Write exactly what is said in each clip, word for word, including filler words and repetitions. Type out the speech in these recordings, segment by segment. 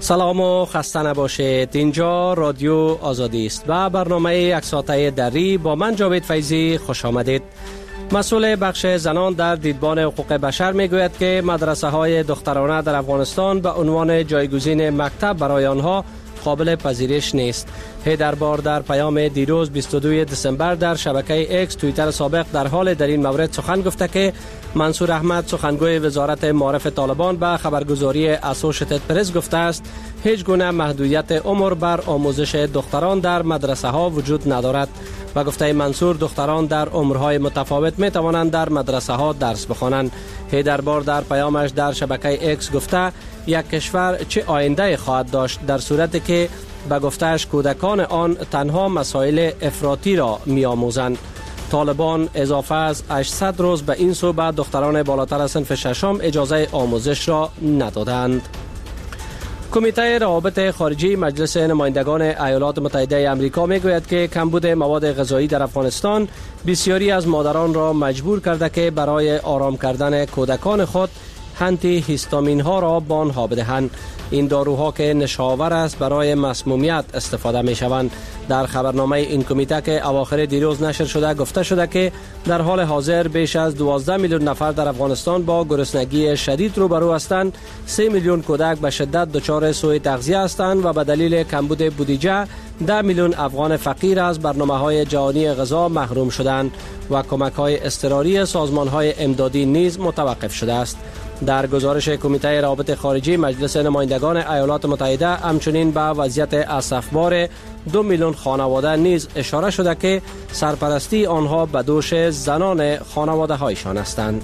سلام و خسته نباشید. اینجا رادیو آزادی است و برنامه یک ساعته دری با من جاوید فیضی خوش آمدید. مسئول بخش زنان در دیدبان حقوق بشر میگوید که مدرسه های دخترانه در افغانستان به عنوان جایگزین مکتب برای آنها قابل پذیرش نیست. هیدربار در پیام دیروز بیست و دوم دسامبر در شبکه ایکس توییتر سابق در حال در این مورد سخن گفته که منصور احمد سخنگوی وزارت معارف طالبان به خبرگزاری اسوشیتد پرس گفته است هیچ گونه محدودیت عمر بر آموزش دختران در مدرسه ها وجود ندارد و گفته منصور دختران در عمرهای متفاوت می توانند در مدرسه ها درس بخوانند. هیدربار در پیامش در شبکه ایکس گفته یک کشور چه آینده خواهد داشت در صورتی که به گفتهش کودکان آن تنها مسائل افراطی را می آموزند. طالبان اضافه از هشتصد روز به این سو به دختران بالاتر از صنف ششم اجازه آموزش را ندادند. کمیته روابط خارجی مجلس نمایندگان ایالات متحده آمریکا میگوید که کمبود مواد غذایی در افغانستان بسیاری از مادران را مجبور کرده که برای آرام کردن کودکان خود آنتی هیستامین ها را به آنها بدهند. این داروها که نشاور است برای مسمومیت استفاده می شوند. در خبرنامه این کمیته که اواخر دیروز نشر شده گفته شده که در حال حاضر بیش از دوازده میلیون نفر در افغانستان با گرسنگی شدید روبرو هستند. سه میلیون کودک به شدت دچار سوء تغذیه هستند و به دلیل کمبود بودجه ده میلیون افغان فقیر از برنامه‌های جهانی غذا محروم شدند و کمک‌های اضطراری سازمان‌های امدادی نیز متوقف شده است. در گزارش کمیته روابط خارجی مجلس نمایندگان ایالات متحده همچنین به وضعیت اسفبار دو میلیون خانواده نیز اشاره شده که سرپرستی آنها به دوش زنان خانواده هایشان هستند.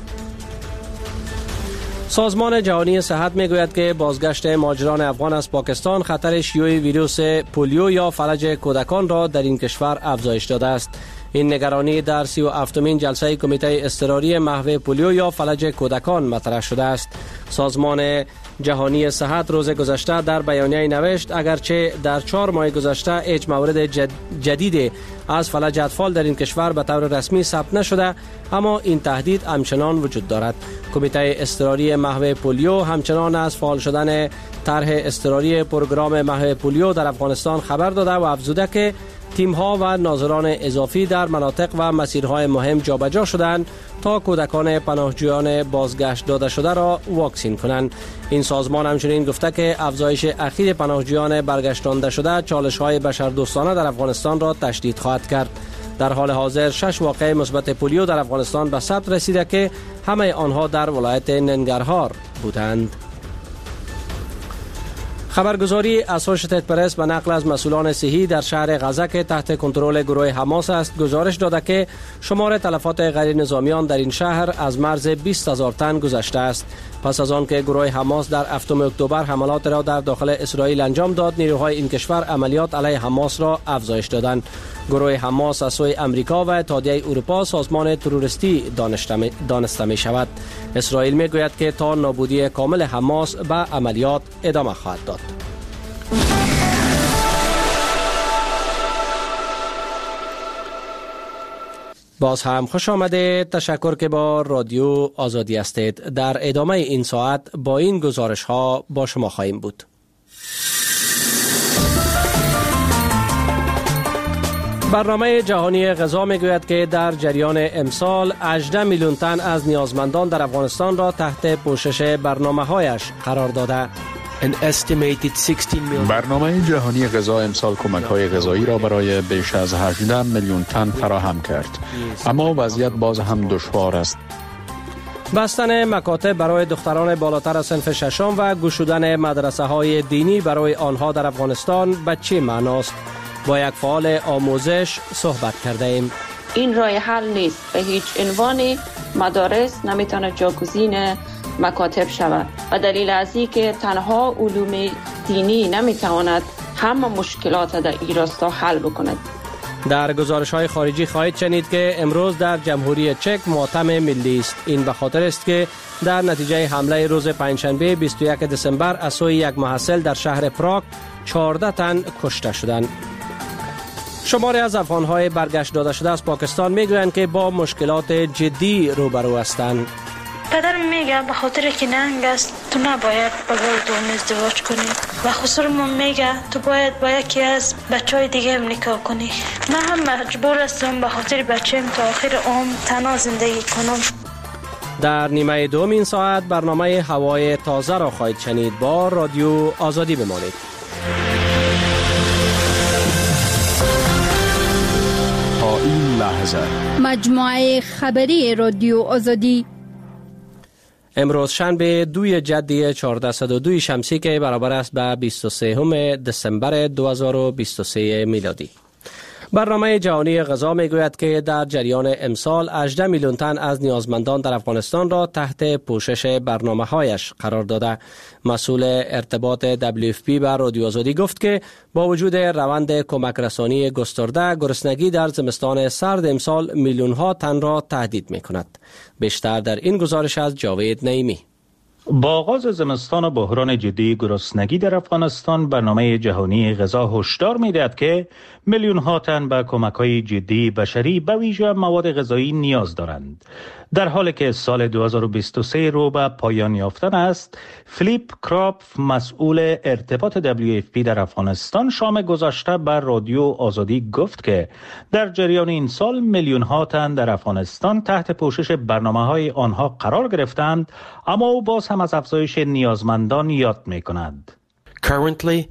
سازمان جهانی صحت میگوید که بازگشت مهاجران افغان از پاکستان خطر شیوع ویروس پولیو یا فلج کودکان را در این کشور افزایش داده است. این نگرانی در سی و هفتمین جلسه کمیته اضطراری محو پولیو یا فلج کودکان مطرح شده است. سازمان جهانی صحت روز گذشته در بیانیه نوشت اگرچه در چهار ماه گذشته هیچ مورد جد جدید از فلج اطفال در این کشور به طور رسمی ثبت نشده، اما این تهدید همچنان وجود دارد. کمیته اضطراری محو پولیو همچنان از فعال شدن طرح اضطراری پروگرام محو پولیو در افغانستان خبر داده و افزوده که تیم‌ها و ناظران اضافی در مناطق و مسیرهای مهم جابجا شدند تا کودکان پناهجویان بازگشت داده شده را واکسین کنند. این سازمان همچنین گفته که افزایش اخیر پناهجویان برگشتانده شده چالش‌های بشردوستانه در افغانستان را تشدید خواهد کرد. در حال حاضر شش واقعه مثبت پولیو در افغانستان به ثبت رسیده که همه آنها در ولایت ننگرهار بودند. خبرگزاری اسوشیتد پرس به نقل از مسئولان صحی در شهر غزه که تحت کنترل گروه حماس است گزارش داده که شمار تلفات غیر نظامیان در این شهر از مرز بیست هزار تن گذشته است. پس از آن که گروه حماس در هفتم اکتبر حملات را در داخل اسرائیل انجام داد، نیروهای این کشور عملیات علیه حماس را افزایش دادند. گروه حماس از سوی امریکا و اتحادیه اروپا سازمان تروریستی دانسته می شود. اسرائیل می گوید که تا نابودی کامل حماس به عملیات ادامه خواهد داد. باز هم خوش آمدید. تشکر که با رادیو آزادی هستید. در ادامه این ساعت با این گزارش ها با شما خواهیم بود. برنامه جهانی غذا میگوید که در جریان امسال هجده میلیون تن از نیازمندان در افغانستان را تحت پوشش برنامه‌هایش قرار داده. برنامه جهانی غذا امسال کمک‌های غذایی را برای بیش از هجده میلیون تن فراهم کرد، اما وضعیت باز هم دشوار است. بستن مکاتب برای دختران بالاتر از صنف ششم و گشودن مدرسه‌های دینی برای آنها در افغانستان به چه معناست؟ با یک فعال آموزش صحبت کرده ایم. این راه حل نیست. به هیچ عنوان مدارس نمیتونه جایگزین مکاتب شود و دلیل از این که تنها علوم دینی نمیتواند همه مشکلات در این راستا حل بکند. در گزارش‌های خارجی خواهید شنید که امروز در جمهوری چک ماتم ملی است. این به خاطر است که در نتیجه حمله روز پنجشنبه بیست و یک دسامبر از سوی یک محصل در شهر پراگ چهارده تن کشته شدند. شماری از افغان‌های برگشت داده شده از پاکستان می‌گویند که با مشکلات جدی روبرو هستند. پدرم میگه به خاطر که ننگ است تو نباید با دوم ازدواج کنی و خسرمون میگه تو باید با یکی از بچهای دیگه هم نکاح کنی. من هم مجبور هستم به خاطر بچه‌م تا آخر عمر تنها زندگی کنم. در نیمه دوم این ساعت برنامه هوای تازه را خواهید شنید. با رادیو آزادی بمانید. تا این لحظه مجموعه خبری رادیو آزادی امروز شنبه دوی جدی چهارصد و دو شمسی که برابر است به بیست و سه دسامبر دو هزار و بیست و سه میلادی. برنامه جهانی غذا میگوید که در جریان امسال هجده میلیون تن از نیازمندان در افغانستان را تحت پوشش برنامه‌هایش قرار داده. مسئول ارتباط دبلیو اف پی بر رادیو آزادی گفت که با وجود روند کمک رسانی گسترده، گرسنگی در زمستان سرد امسال میلیون ها تن را تهدید می‌کند. بیشتر در این گزارش از جاوید نعیمی. با آغاز زمستان و بحران جدی گرسنگی در افغانستان، برنامه جهانی غذا هشدار می‌دهد که میلیون ها تن به کمک‌های جدی بشری به ویژه مواد غذایی نیاز دارند. در حالی که سال دو هزار و بیست و سه رو به پایان یافتن است، فلیپ کراپف مسئول ارتباط دبلیو اف پی در افغانستان شام گذشته بر رادیو آزادی گفت که در جریان این سال میلیون ها تن در افغانستان تحت پوشش برنامه‌های آنها قرار گرفتند، اما او باز هم از افزایش نیازمندان یاد می‌کند. Currently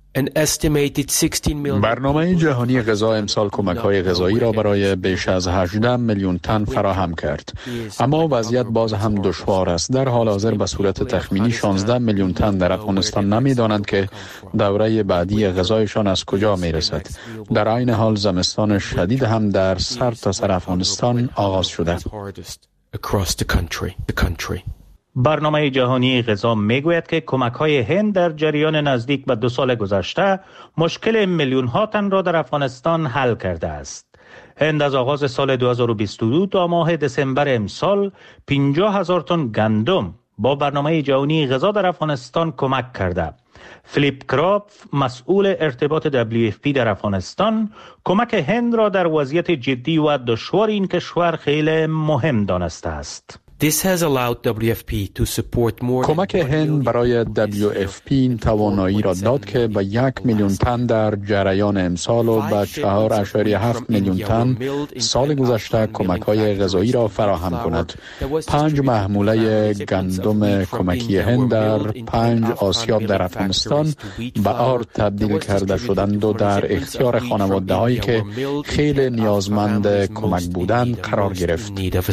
برنامه جهانی غذا امسال کمک‌های غذایی را برای بیش از هجده میلیون تن فراهم کرد، اما وضعیت باز هم دشوار است. در حال حاضر به صورت تخمینی شانزده میلیون تن در افغانستان نمی‌دانند که دوره بعدی غذایشان از کجا می‌رسد. در عین حال زمستان شدید هم در سر تا سر افغانستان آغاز شده. برنامه جهانی غذا میگوید که کمک‌های هند در جریان نزدیک به دو سال گذشته مشکل میلیون ها تن را در افغانستان حل کرده است. هند از آغاز سال دو هزار و بیست و دو تا ماه دسامبر امسال پنجاه هزار تن گندم با برنامه جهانی غذا در افغانستان کمک کرده. فلیپ کراپف مسئول ارتباط دبلیو اف پی در افغانستان کمک هند را در وضعیت جدی و دشوار این کشور خیلی مهم دانسته است. کمک هند برای دبلیو اف پی توانایی را داد که به یک میلیون تن در جریان امسال و به چهار اشاریه هفت میلیون تن سال گذشته کمک‌های غذایی را فراهم کند. پنج محموله گندم کمکی هند در پنج آسیاب در افغانستان به آرد تبدیل کرده شدند و در اختیار خانواده‌هایی که خیلی نیازمند کمک بودند قرار گرفت.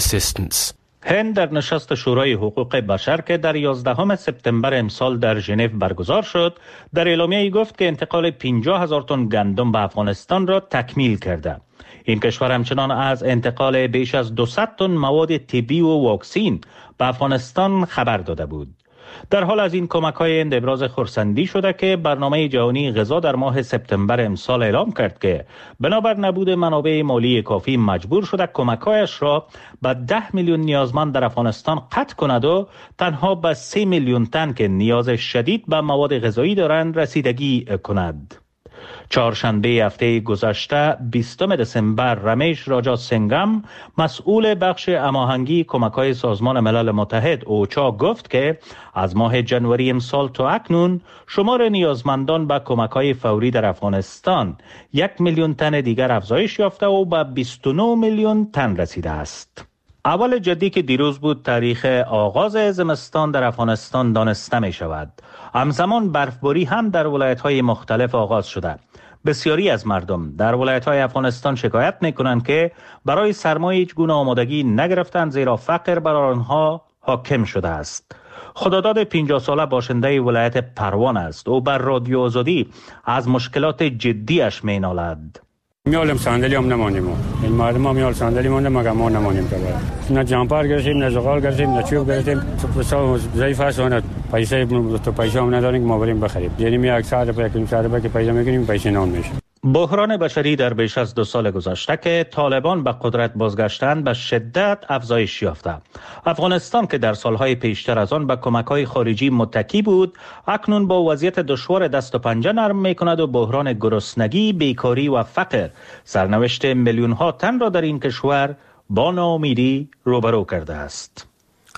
هند در نشست شورای حقوق بشر که در یازدهم سپتامبر امسال در ژنو برگزار شد، در اعلامیه‌ای گفت که انتقال پنجاه هزار تن گندم به افغانستان را تکمیل کرده. این کشور همچنان از انتقال بیش از دویست تن مواد طبی و واکسین به افغانستان خبر داده بود. در حال از این کمک‌های هند ابراز خرسندی شده که برنامه جهانی غذا در ماه سپتامبر امسال اعلام کرد که بنابر نبود منابع مالی کافی مجبور شده کمک‌هایش را به ده میلیون نیازمند در افغانستان قطع کند و تنها به سه میلیون تن که نیاز شدید به مواد غذایی دارند رسیدگی کند. چهارشنبه هفته گذشته بیستم دسامبر رمیش راجا سنگم مسئول بخش هماهنگی کمک‌های سازمان ملل متحد اوچا گفت که از ماه جنوری امسال تا اکنون شمار نیازمندان به کمک‌های فوری در افغانستان یک میلیون تن دیگر افزایش یافته و به بیست و نه میلیون تن رسیده است. اول جدی که دیروز بود تاریخ آغاز زمستان در افغانستان دانسته می شود. همزمان برفباری هم در ولایت‌های مختلف آغاز شده. بسیاری از مردم در ولایت‌های افغانستان شکایت می‌کنند که برای سرما هیچ گونه آمادگی نگرفتند زیرا فقر بر آنها حاکم شده است. خداداد پنجاه ساله باشنده ولایت پروان است و بر رادیو آزادی از مشکلات جدیش می‌نالد. میالم صندلی هم نمانیم. این مردم هم میال صندلی مونده مگه ما نمانیم تا بعد. نه جامپر گرفتیم، نه زغال گرفتیم، نه چوب گرفتیم. تو سال ضعیف است و نه پیسه تو پیسه هم نداریم که ما بریم بخریم. یعنی می یک ساعت به یک ساعت به که پیسه میگیریم پیسه نان میشه. بحران بشری در بیش از دو سال گذشته که طالبان به قدرت بازگشتند به شدت افزایش یافته. افغانستان که در سالهای پیشتر از آن به کمک‌های خارجی متکی بود، اکنون با وضعیت دشوار دست و پنجه نرم می‌کند و بحران گرسنگی، بیکاری و فقر سرنوشت میلیون‌ها تن را در این کشور با ناامیدی روبرو کرده است.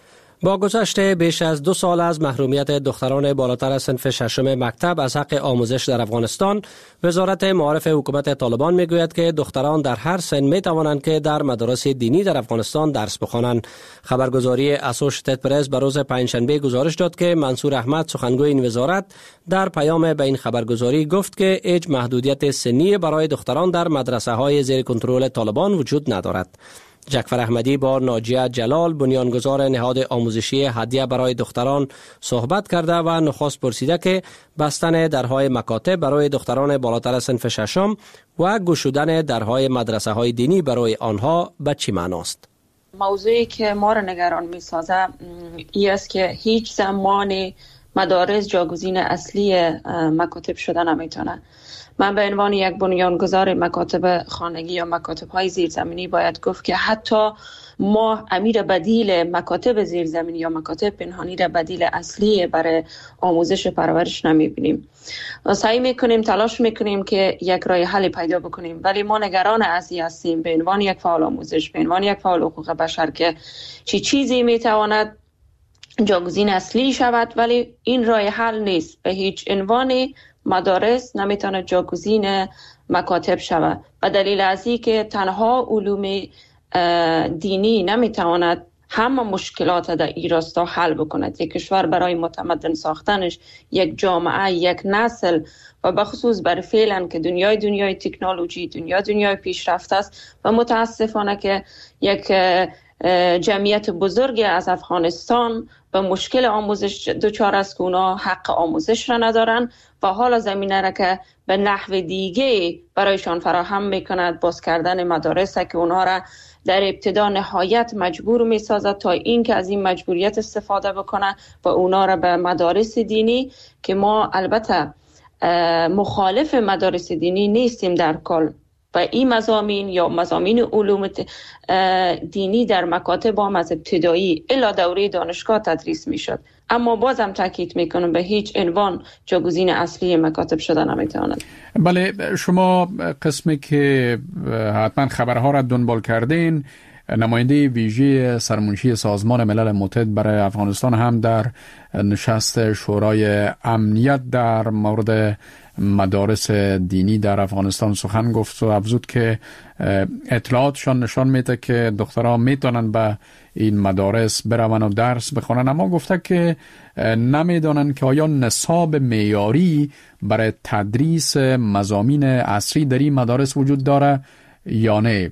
با گذشت بیش از دو سال از محرومیت دختران بالاتر از صنف ششم مکتب از حق آموزش در افغانستان، وزارت معارف حکومت طالبان میگوید که دختران در هر سن می توانند که در مدارس دینی در افغانستان درس بخوانند. خبرگزاری اسوشیتد پرس به روز پنجشنبه گزارش داد که منصور احمد، سخنگوی این وزارت، در پیام به این خبرگزاری گفت که هیچ محدودیت سنی برای دختران در مدرسه های زیر کنترل طالبان وجود ندارد. جعفر احمدی با ناجیه جلال، بنیانگذار نهاد آموزشی هدیه برای دختران، صحبت کرده و نخست پرسیده که بستن درهای مکاتب برای دختران بالاتر از صنف ششم و گشودن درهای مدرسه های دینی برای آنها به چی معناست؟ موضوعی که ما را نگران می سازه این است که هیچ زمانی مدارس جاگزین اصلی مکاتب شده نمیتونه. من به عنوان یک بنیانگذار مکاتب خانگی یا مکاتب های زیرزمینی باید گفت که حتی ما امیر بدیل مکاتب زیرزمینی یا مکاتب پنهانی را بدیل اصلی برای آموزش و پرورش نمیبینیم. سعی میکنیم، تلاش میکنیم که یک راه حل پیدا بکنیم، ولی ما نگران از این هستیم به عنوان یک فعال آموزش، به عنوان یک فعال حقوق بشر که چی چیزی میتواند جاگزین اصلی شود، ولی این راه حل نیست. به هیچ عنوانی مدارس نمیتونه جاگزین مکاتب شود و دلیل از این که تنها علوم دینی نمیتواند همه مشکلات در این راستا حل بکند. یک کشور برای متمدن ساختنش، یک جامعه، یک نسل و بخصوص بر فعلا که دنیای دنیای تکنولوژی، دنیا دنیای پیشرفته است و متاسفانه که یک جمعیت بزرگی از افغانستان به مشکل آموزش دچار است که اونا حق آموزش را ندارن و حالا زمینه را که به نحو دیگه برایشان فراهم میکند باز کردن مدارس که اونا را در ابتدا نهایت مجبور میسازد تا این که از این مجبوریت استفاده بکنه و اونا را به مدارس دینی که ما البته مخالف مدارس دینی نیستیم در کل و این مضامین یا مضامین علوم دینی در مکاتب هم از ابتدایی الی دوره دانشگاه تدریس میشد، اما بازم تاکید میکنم به هیچ عنوان جاگزین اصلی مکاتب شده نمیتواند. بله، شما قسمی که حتما خبرها را دنبال کردین، نماینده ویژه سرمنشی سازمان ملل متحد برای افغانستان هم در نشست شورای امنیت در مورد مدارس دینی در افغانستان سخن گفت و افزود که اطلاعاتشان نشان میده که دخترها میتونن به این مدارس بروند و درس بخونن، اما گفته که نمیدونن که آیا نصاب معیاری برای تدریس مضامین عصری در این مدارس وجود داره یا نه.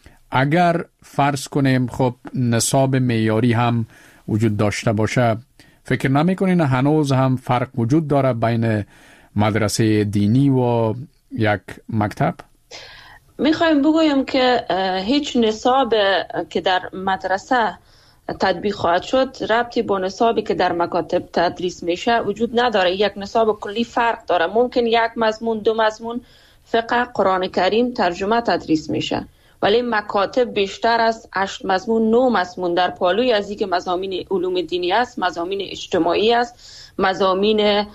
اگر فرض کنیم خب نصاب معیاری هم وجود داشته باشه، فکر نمیکنین هنوز هم فرق وجود داره بین مدرسه دینی و یک مکتب؟ میخوایم بگویم که هیچ نصاب که در مدرسه تطبیق خواهد شد ربطی با نصابی که در مکاتب تدریس میشه وجود نداره. یک نصاب کلی فرق داره. ممکن یک مضمون، دو مضمون فقه، قرآن کریم، ترجمه تدریس میشه، ولی مکاتب بیشتر از هشت مضمون، نه مضمون در پالوی از اینکه مضامین علوم دینی است، مضامین اجتماعی است، مضامین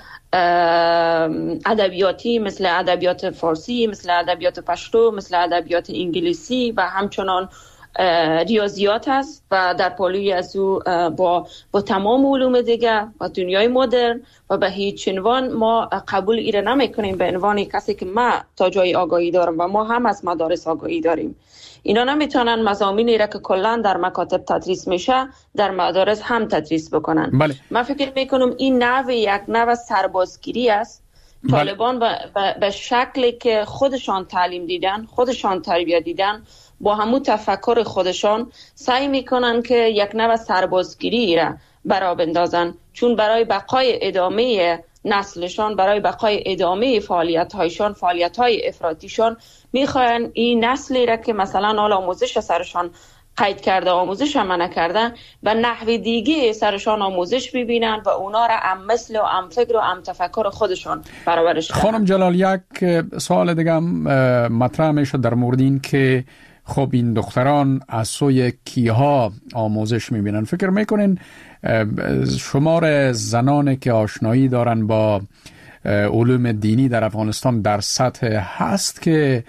ادبیاتی مثل ادبیات فارسی، مثل ادبیات پشتو، مثل ادبیات انگلیسی و همچنان ریاضیات است و در پالوی از او با با تمام علوم دیگه و دنیای مدرن و به هیچ عنوان ما قبول ایره نمی کنیم به عنوان کسی که ما تا جای آگاهی دارم و ما هم از مدارس آگاهی داریم. اینا نمیتونن مضامینی را که کلان در مکاتب تدریس میشه در مدارس هم تدریس بکنن. بله. من فکر میکنم این نوع یک نوع سربازگیری است. بله. طالبان به شکلی که خودشان تعلیم دیدن، خودشان تربیت دیدن، با همون تفکر خودشان سعی میکنن که یک نوع سربازگیری را برا بندازن، چون برای بقای ادامه نسلشان، برای بقای ادامه فعالیت هایشان، فعالیت های افراطیشان میخواین این نسلی را که مثلا حال آموزش سرشان قید کرده، آموزش هم نکردن و نحو دیگه سرشان آموزش ببینن و اونا را هم مثل و هم فکر و هم تفکر خودشان برآورش کنن. خانم جلال، یک سوال دیگه هم مطرح میشه در مورد این که خب این دختران از سوی کیها آموزش میبینن؟ فکر میکنین شمار زنانی که آشنایی دارن با علوم دینی در افغانستان در سطح هست که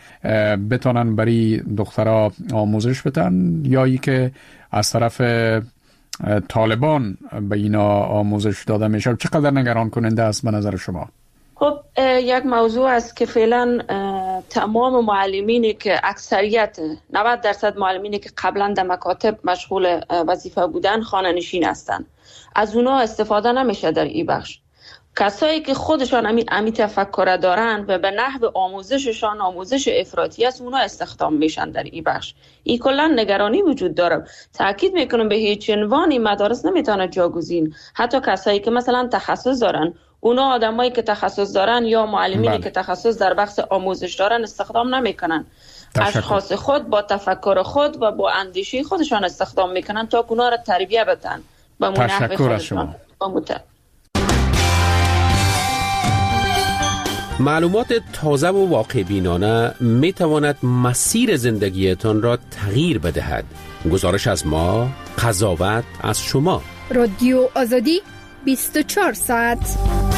بتونن برای دخترها آموزش بدن، یا ای که از طرف طالبان به اینا آموزش داده میشه چقدر نگران کننده است به نظر شما؟ خب یک موضوع است که فعلا تمام معلمینی که اکثریت نود درصد معلمینی که قبلا در مکاتب مشغول وظیفه بودن خانه نشین هستند، از اونا استفاده نمیشه در این بخش. کسایی که خودشان امی, امی تفکر دارن و به نحو آموزششان آموزش افراطی است، اونا استخدام میشن در این بخش. این کلا نگرانی وجود داره. تاکید میکنم به هیچ عنوانی مدارس نمیتونه جاگزین، حتی کسایی که مثلا تخصص دارن، اونا آدمایی که تخصص دارن یا معلمینی بله. که تخصص در بخش آموزش دارن استخدام نمیکنن. اشخاص خود با تفکر خود و با اندیشه خودشان استخدام میکنن تا اونا را تربیت بدن به نحو خودشان. معلومات تازه و واقع بینانه می تواند مسیر زندگیتان را تغییر بدهد. گزارش از ما، قضاوت از شما. رادیو آزادی بیست و چهار ساعت.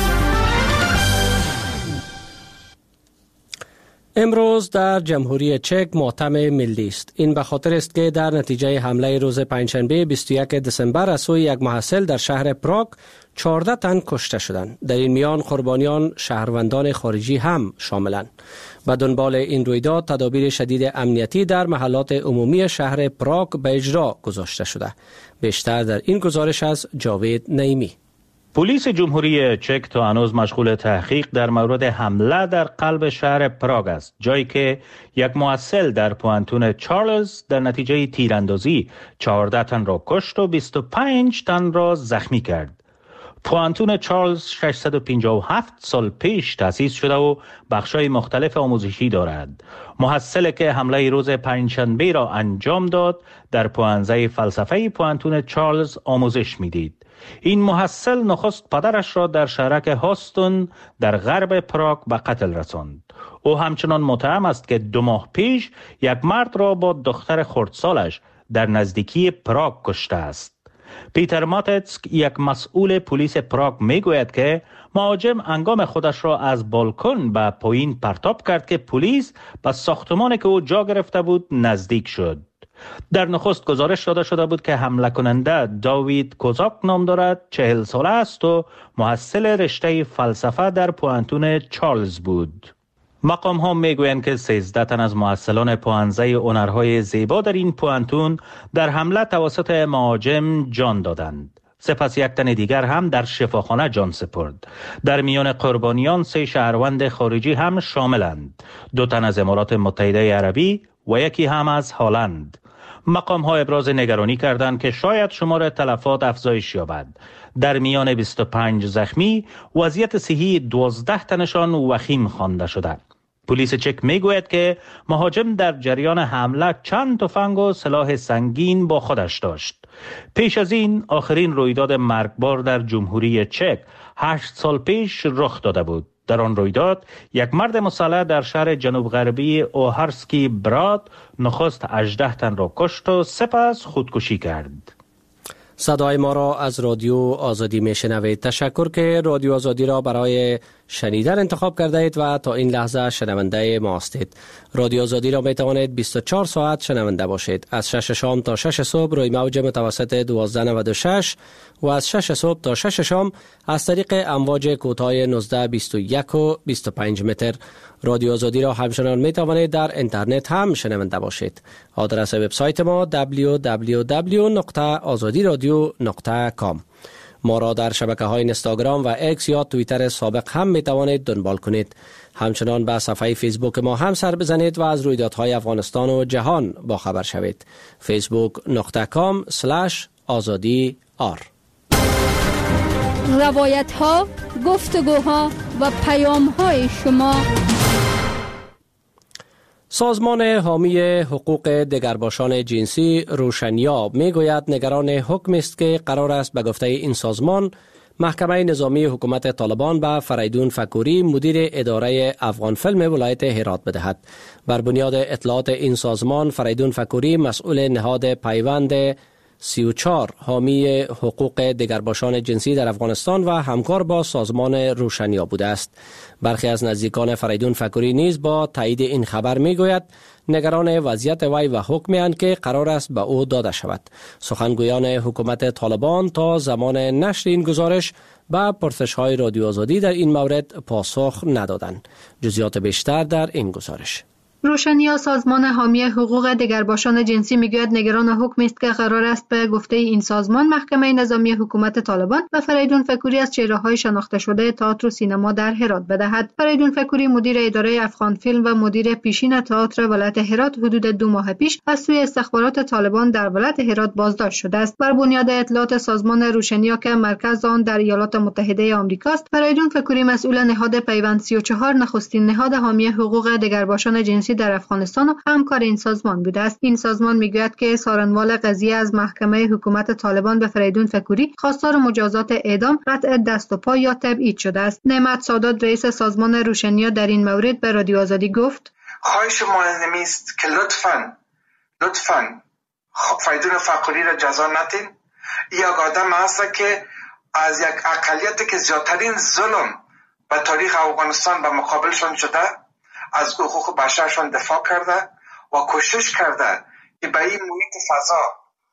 امروز در جمهوری چک ماتم ملی است. این به خاطر است که در نتیجه حمله روز پنجشنبه بیست و یک دسامبر از سوی یک محصل در شهر پراگ چهارده تن کشته شدند. در این میان قربانیان شهروندان خارجی هم شاملند. به دنبال این رویداد تدابیر شدید امنیتی در محلات عمومی شهر پراگ به اجرا گذاشته شده. بیشتر در این گزارش از جاوید نعیمی. پلیس جمهوری چک تا هنوز مشغول تحقیق در مورد حمله در قلب شهر پراگ است، جایی که یک محصل در پوانتون چارلز در نتیجه تیراندازی چهارده تن را کشت و بیست و پنج تن را زخمی کرد. پوانتون چارلز ششصد و پنجاه و هفت سال پیش تأسیس شده و بخش‌های مختلف آموزشی دارد. محصلی که حمله روز پنجشنبه را انجام داد در پوانزه فلسفه پوانتون چارلز آموزش می‌دید. این محصل نخست پدرش را در شهرک هاستون در غرب پراگ به قتل رساند. او همچنان متهم است که دو ماه پیش یک مرد را با دختر خردسالش در نزدیکی پراگ کشته است. پیتر ماتتسک، یک مسئول پلیس پراگ، میگوید که مهاجم انگام خودش را از بالکن به پایین پرتاب کرد که پلیس به ساختمانی که او جا گرفته بود نزدیک شد. در نخست گزارش داده شده بود که حمله کننده داوید کوزاک نام دارد، چهل ساله است و محصل رشته فلسفه در پوانتون چارلز بود. مقام ها میگویند که سیزده تن از محصلان پوانزه هنرهای زیبا در این پوانتون در حمله توسط مهاجم جان دادند. سپس یک تن دیگر هم در شفاخانه جان سپرد. در میان قربانیان سه شهروند خارجی هم شاملند، دو تن از امارات متحده عربی و یکی هم از هلند. مقام ها ابراز نگرانی کردند که شاید شمار تلفات افزایش یابد. در میان بیست و پنج زخمی وضعیت صحی دوازده تنشان وخیم خوانده شده. پلیس چک میگوید که مهاجم در جریان حمله چند تفنگ و سلاح سنگین با خودش داشت. پیش از این آخرین رویداد مرگبار در جمهوری چک هشت سال پیش رخ داده بود. در آن رویداد یک مرد مسلح در شهر جنوب غربی اوهارسکی براد نخست هجده تن را کشت و سپس خودکشی کرد. صدای ما را از رادیو آزادی میشنوید. تشکر که رادیو آزادی را برای شنیدن انتخاب کرده اید و تا این لحظه شنونده ما هستید. رادیو آزادی را می توانید بیست و چهار ساعت شنونده باشید. از شش شام تا شش صبح روی موج متوسط دوازده نود و شش و از شش صبح تا شش شام از طریق امواج کوتاه نوزده بیست و یک و بیست و پنج متر. رادیو آزادی را همچنان می توانید در اینترنت هم شنونده باشید. آدرس وبسایت ما دبلیو دبلیو دبلیو نقطه آزادی رادیو نقطه کام. ما را در شبکه های اینستاگرام و اکس یا توییتر سابق هم می توانید دنبال کنید. همچنان به صفحه فیسبوک ما هم سر بزنید و از رویدادهای افغانستان و جهان با خبر شوید. فیسبوک نقطه کام سلش آزادی آر. روایت ها، گفتگوها و پیام های شما. سازمان حامی حقوق دگرباشان جنسی روشنیاب میگوید نگران حکم است که قرار است به گفته این سازمان محکمه نظامی حکومت طالبان به فریدون فکوری مدیر اداره افغان فیلم ولایت هرات بدهد. بر بنیاد اطلاعات این سازمان فریدون فکوری مسئول نهاد پیوند سی و چهار حامی حقوق دگرباشان جنسی در افغانستان و همکار با سازمان روشنیا بوده است. برخی از نزدیکان فریدون فکوری نیز با تایید این خبر میگوید نگران وضعیت وی و حکمی اند که قرار است به او داده شود. سخنگویان حکومت طالبان تا زمان نشر این گزارش به پرسش‌های رادیو آزادی در این مورد پاسخ ندادند. جزئیات بیشتر در این گزارش. روشنیا سازمان حامی حقوق دگرباشان جنسی میگوید نگران حکمی است که قرار است به گفته این سازمان محکمه نظامی حکومت طالبان و فریدون فکوری از چهره‌های شناخته شده تئاتر و سینما در هرات بدهد. فریدون فکوری مدیر اداره افغان فیلم و مدیر پیشین تئاتر ولایت هرات حدود دو ماه پیش از سوی استخبارات طالبان در ولایت هرات بازداشت شده است. بر بنیاد اطلاعات سازمان روشنیا که مرکز آن در ایالات متحده آمریکا است، فریدون فکوری مسئول نهاد پیوند سی و چهار نخستین نهاد حامی حقوق دگرباشان جنسی در افغانستان و همکار این سازمان بوده است. این سازمان میگوید که سارنوال قضیه از محکمه حکومت طالبان به فریدون فکوری خواستار مجازات اعدام، قطع دست و پا یا تبعید شده است. نعمت سادات رئیس سازمان روشنیا در این مورد به رادیو آزادی گفت: خواهش ما است که لطفاً لطفاً فریدون فکوری را جزا ندین. یک آدم هست که از یک اقلیتی که زیادترین ظلم به تاریخ افغانستان به مقابلشان شده، از حقوق بشرشان دفاع کرده و کوشش کرده که به این محیط فضا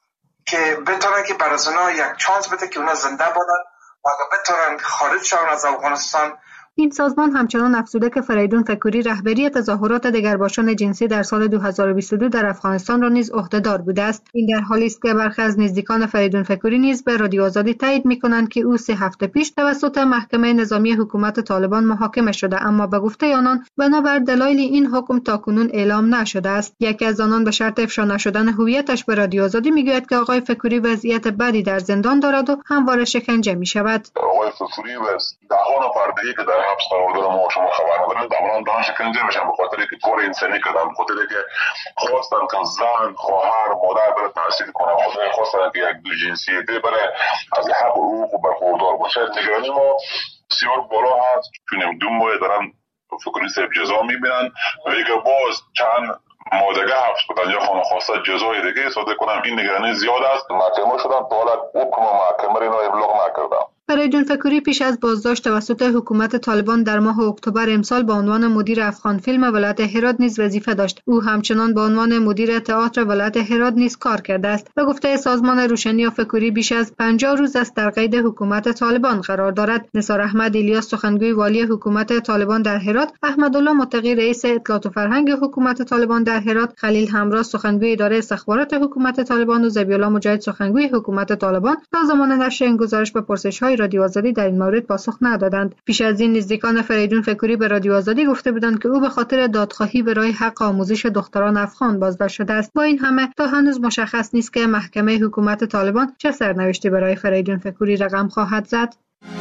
که بتونن که برای اونا یک چانس بده که اونا زنده بودن و اگر بتونن خارج شون از افغانستان. این سازمان همچنان افزوده که فریدون فکوری رهبری تظاهرات دگرباشان جنسی در سال دو هزار و بیست و دو در افغانستان را نیز عهدهدار بوده است. این در حالی است که برخی از نزدیکان فریدون فکوری نیز به رادیو آزادی تایید می‌کنند که او سه هفته پیش توسط محکمه نظامی حکومت طالبان محاکمه شده، اما به گفته آنان بنابر دلایل این حکم تاکنون اعلام نشده است. یکی از آنان به شرط افشا نشدن هویتش به رادیو آزادی میگوید که آقای فکوری وضعیت بدی در زندان دارد و همواره شکنجه می‌شود. آقای فکوری و دهان نفر که در حبس قرار دارن ما شما خبر نداریم، دامنان دهان شکنجه میشن به خاطر که کار انسانی کردن، به خاطر که خواستن که زن، خواهر، مادر بره تحصیل کنه، خاطر خواستن که یک دو جنسیتی بره از حق و حقوق برخوردار باشه. نگرانی ما بسیار بالا هست چون دو ماه دارن فکوری صاحب جزا میبینن و اگر باز چند مادگه حبس بدن یا خانه خواسته جزای دیگه صادر کنم، این نگرانی زیاد است. محکمه شدن تا حالا حکم محکمه رو ابلاغ نکردن. فریدون فکوری پیش از بازداشت توسط حکومت طالبان در ماه اکتبر امسال به عنوان مدیر افغان فیلم ولایت هرات نیز وظیفه داشت. او همچنان به عنوان مدیر تئاتر ولایت هرات نیز کار کرده است. به گفته سازمان روشنیا فکوری بیش از پنجاه روز است در قید حکومت طالبان قرار دارد. نثار احمد الیاس سخنگوی والی حکومت طالبان در هرات، احمدالله متقی رئیس اطلاعات و فرهنگ حکومت طالبان در هرات، خلیل همراز سخنگوی اداره استخبارات حکومت طالبان و ذبیح الله مجاهد سخنگوی حکومت طالبان تا زمان نشر این گزارش به پرسش‌های رادیو آزادی در این مورد پاسخ ندادند. پیش از این نزدیکان فریدون فکوری به رادیو آزادی گفته بودند که او به خاطر دادخواهی برای حق آموزش دختران افغان بازداشت شده است. با این همه تا هنوز مشخص نیست که محکمه حکومت طالبان چه سرنوشتی برای فریدون فکوری رقم خواهد زد.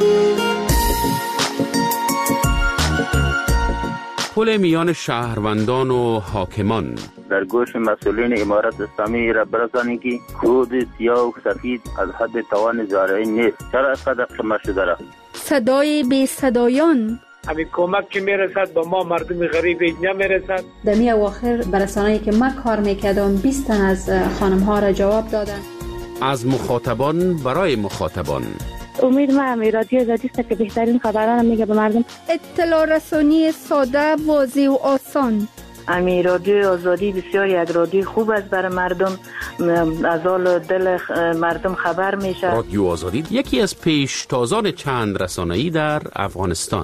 پل میان شهروندان و حاکمان در گوش مسئولین امارت اسلامی را برسانید که خود سیاه و سفید از حد توان زارعی نیست. چرا اینقدر شما شده را؟ صدای بی صدایان همین کمک که میرسد با ما مردم غریب اینجا میرسد. در می اواخر برسانه‌ای که من کار میکردم بیست تن از خانم ها را جواب دادن. از مخاطبان برای مخاطبان. امید من رادیو آزادی است که بهترین خبران میگه به مردم. اطلاع رسانی ساده، واضح و آسان. امی رادیو آزادی بسیار یک رادیو خوب است برای مردم، از حال دل مردم خبر میشه. رادیو آزادی یکی از پیشتازان چند رسانه‌ای در افغانستان.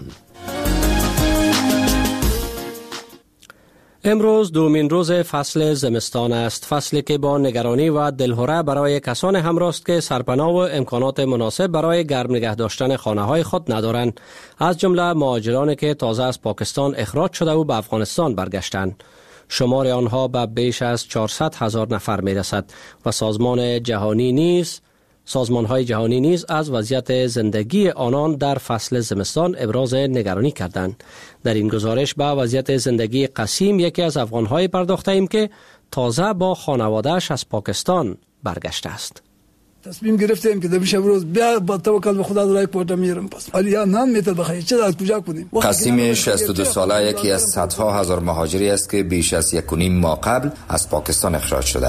امروز دومین روز فصل زمستان است، فصلی که با نگرانی و دلهره برای کسان همراست که سرپناه و امکانات مناسب برای گرم نگه داشتن خانه‌های خود ندارند، از جمله مهاجرانی که تازه از پاکستان اخراج شده و به افغانستان برگشتند. شمار آنها به بیش از چهارصد هزار نفر می‌رسد و سازمان جهانی نیز سازمان‌های جهانی نیز از وضعیت زندگی آنان در فصل زمستان ابراز نگرانی کردند. در این گزارش به وضعیت زندگی قسیم یکی از افغان‌های پرداخته‌ایم که تازه با خانواده‌اش از پاکستان برگشته است. تصمیم گرفتیم که در شب روز بیا با توکل به خدا درای پورتا میرم پس. ولی یا نان میتر بخیر چه از کجا کنیم؟ قسیم شصت و دو ساله یکی از صدها هزار مهاجری است که بیش از یک و نیم ماه قبل از پاکستان اخراج شده است.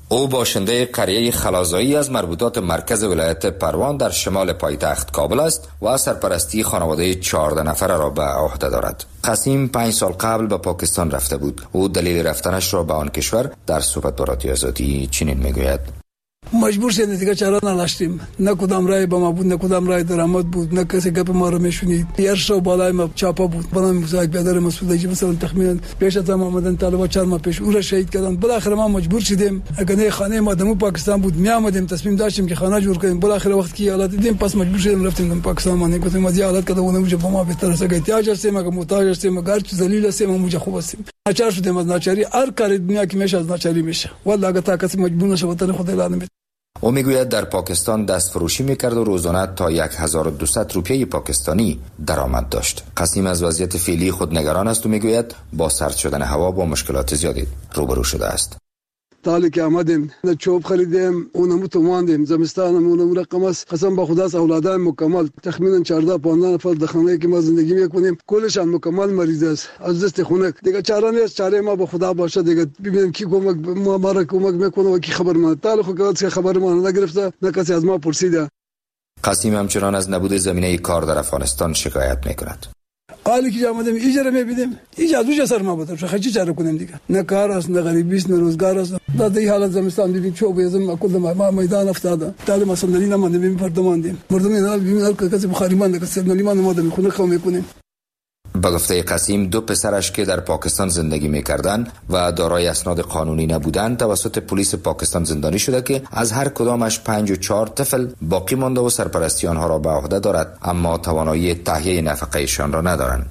او باشنده قریه خلازایی از مربوطات مرکز ولایت پروان در شمال پایتخت کابل است و سرپرستی خانواده چهارده نفره را به عهده دارد. قسیم پنج سال قبل به پاکستان رفته بود. او دلیل رفتنش را به آن کشور در صحبت با رادیو آزادی چنین میگوید: مجبور شدیم دیگه، چاره نداشتیم. نه کدام رای با ما بود، نه کدام رای درآمد بود، نه کسی گپ ما رو میشنید. یه شو بالای ما چاپا بود. بنام موسیقی بیادر مسعودی مثلا تخمینا پیش از ما آمدن طالبان چهار ماه پیش او را شهید کردن. بالاخره ما مجبور شدیم. اگر نه خانه ما دمو پاکستان بود، می آمدیم تصمیم داشتیم که خانه جور کنیم. بالاخره وقت کی حالت دیدیم پس مجبور شدیم رفتیم پاکستان. ما نگفتیم از حالت کده اون موجب ما بهتر است. اگه احتیاج هستیم، اگه محتاج هستیم، اگر چیز ذلیل هستیم، موجب خوب هستیم. ناچار شدیم از ناچاری. هر کار دنیا که میشه از ناچاری میشه. والله اگه تا کسی مجبور نشه وطن خود اعلان میده. او میگوید در پاکستان دست فروشی میکرد و روزانه تا یک هزار و دویست روپیه پاکستانی درآمد داشت. قسیم از وضعیت فعلی خود نگران است و میگوید با سرد شدن هوا با مشکلات زیادی روبرو شده است. تالی که آمدیم چوب خریدیم، اونمو تو ماندیم، زمستانم اونمو رقم است. قسم با خدا اولادان مکمل تخمینا چهارده پانزده نفر در خانه‌ای که ما زندگی میکنیم کلشان مکمل مریض است از دست خونه. دیگه چاره نیست، چاره ما با خدا باشه دیگه. ببینیم کی کمک ما ما را کمک میکنه و کی خبر ما تعالی خود که خبر ما نگرفته، نه کسی از ما پرسیده. قسیم همچنان از نبود زمینه کار در افغانستان شکایت میکند. حالی که آمدیم ایجاره میبینیم ایجاد دوش سر ما بود. چه چی چاره کنیم دیگه؟ نه کار است، نه غریبی است، نه روزگار است. در این حالت زمستان ببین چوب یزم کل ما میدان افتاده. تعلیم صندلی نمونده ببین پردماندیم. مردم اینا ببین هر کسی بخاری مانده که صندلی مان ما دم خونه خو میکنیم. به گفته قسیم دو پسرش که در پاکستان زندگی می‌کردند و دارای اسناد قانونی نبودند توسط پلیس پاکستان زندانی شده که از هر کدامش پنج و چهار طفل باقی مانده و سرپرستی آنها را به عهده دارد، اما توانایی تهیه نفقه‌شان را ندارند.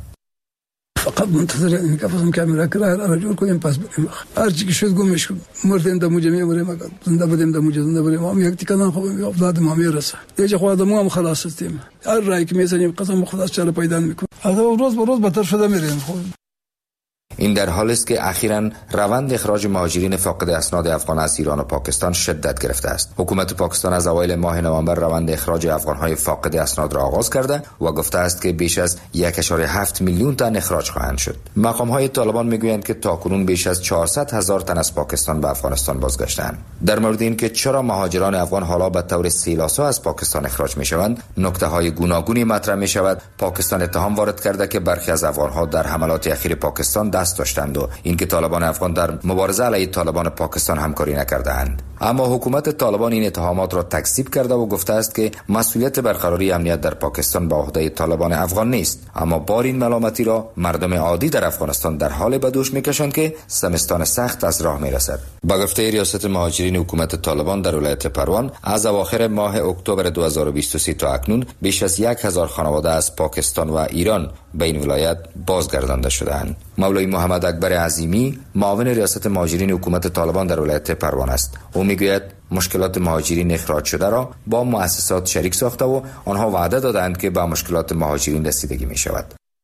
فقط منتظر این که فهم کامیرا کرای را رجوع کنیم پس بریم. هر چی که شد گمش کن. مردیم در مجمع مریم اگر زنده بودیم در مجمع زنده بریم. ما یک تکان خوب اولاد ما میرسه. دیگه خود ما هم خلاص هستیم. هر رای که میزنیم قسم خدا چاله پیدا میکنه. از روز به روز بدتر شده میریم. خب این در حالی است که اخیراً روند اخراج مهاجرین فاقد اسناد افغان از ایران و پاکستان شدت گرفته است. حکومت پاکستان از اوایل ماه نوامبر روند اخراج افغان‌های فاقد اسناد را آغاز کرده و گفته است که بیش از یک و هفت میلیون تن اخراج خواهند شد. مقام‌های طالبان میگویند که تاکنون بیش از چهارصد هزار تن از پاکستان به افغانستان بازگشتند. در مورد اینکه چرا مهاجران افغان حالا به طور سیلاسا از پاکستان اخراج میشوند، نکته‌های گوناگونی مطرح میشود. پاکستان اتهام وارد کرده که برخی از افغان‌ها در حملات اخیر پاکستان دست داشتند و اینکه طالبان افغان در مبارزه علیه طالبان پاکستان همکاری نکرده‌اند. اما حکومت طالبان این اتهامات را تکذیب کرده و گفته است که مسئولیت برقراری امنیت در پاکستان به عهده طالبان افغان نیست. اما بار این ملامتی را مردم عادی در افغانستان در حال به دوش میکشند که زمستان سخت از راه میرسد. با گفته ریاست مهاجرین حکومت طالبان در ولایت پروان از اواخر ماه اکتبر دو هزار و بیست و سه تا اکنون بیش از یک هزار خانواده از پاکستان و ایران به این ولایت بازگردانده شده‌اند. مولوی محمد اکبر عظیمی معاون ریاست مهاجرین حکومت طالبان در ولایت پروان است. او میگوید مشکلات مهاجرین اخراج شده را با مؤسسات شریک ساخته و آنها وعده دادند که به مشکلات مهاجرین رسیدگی می شود.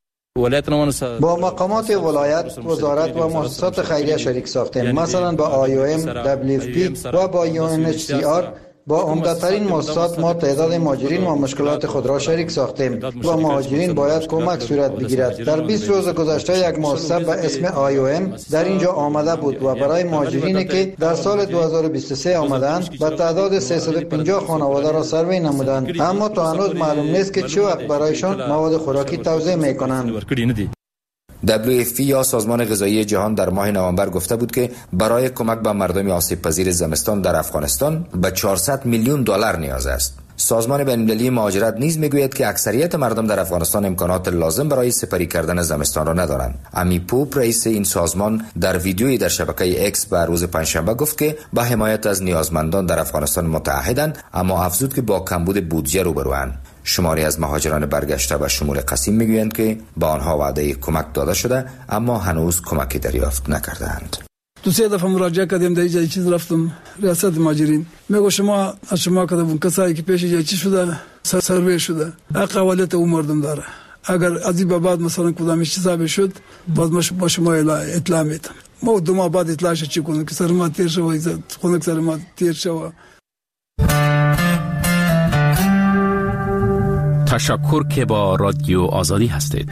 با مقامات ولایت، وزارت و مؤسسات خیریه شریک ساختیم، مثلا با آی او ام، دبلیو اف پی و با یو ان اچ سی آر. با عمده‌ترین مؤسسات ما تعداد مهاجرین و مشکلات خود را شریک ساختیم و مهاجرین باید کمک صورت بگیرد. در بیست روز گذشته یک مؤسسه به اسم آی او ام در اینجا آمده بود و برای مهاجرینی که در سال دو هزار و بیست و سه آمدند به تعداد سیصد و پنجاه خانواده را سروی نمودند، اما تا هنوز معلوم نیست که چه وقت برایشان مواد خوراکی توزیع می‌کنند. دبلیو اف پی یا سازمان غذایی جهان در ماه نوامبر گفته بود که برای کمک به مردم آسیب پذیر زمستان در افغانستان به چهارصد میلیون دلار نیاز است. سازمان بین‌المللی مهاجرت نیز میگوید که اکثریت مردم در افغانستان امکانات لازم برای سپری کردن زمستان را ندارند. امی پوپ رئیس این سازمان در ویدیویی در شبکه اکس به روز پنجشنبه گفت که به حمایت از نیازمندان در افغانستان متعهدند، اما افزود که با کمبود بودجه روبروند. شماری از مهاجران برگشته به شمول قسیم میگویند که با آنها وعده کمک داده شده اما هنوز کمکی دریافت نکردند. دو سه دفعه مراجعه کردیم در اینجا چیز رفتم ریاست مهاجرین میگه شما از شما کدوم کسایی که پیش اینجا چی شده سروی شده اقوالت او مردم داره، اگر از این بعد مثلا کدامش حساب شد باز با شما اطلاع میدم. ما دو ماه بعد اطلاع چی کنیم که سر ما تیر شو خونک سر ما تیر شو. تشکر که با رادیو آزادی هستید.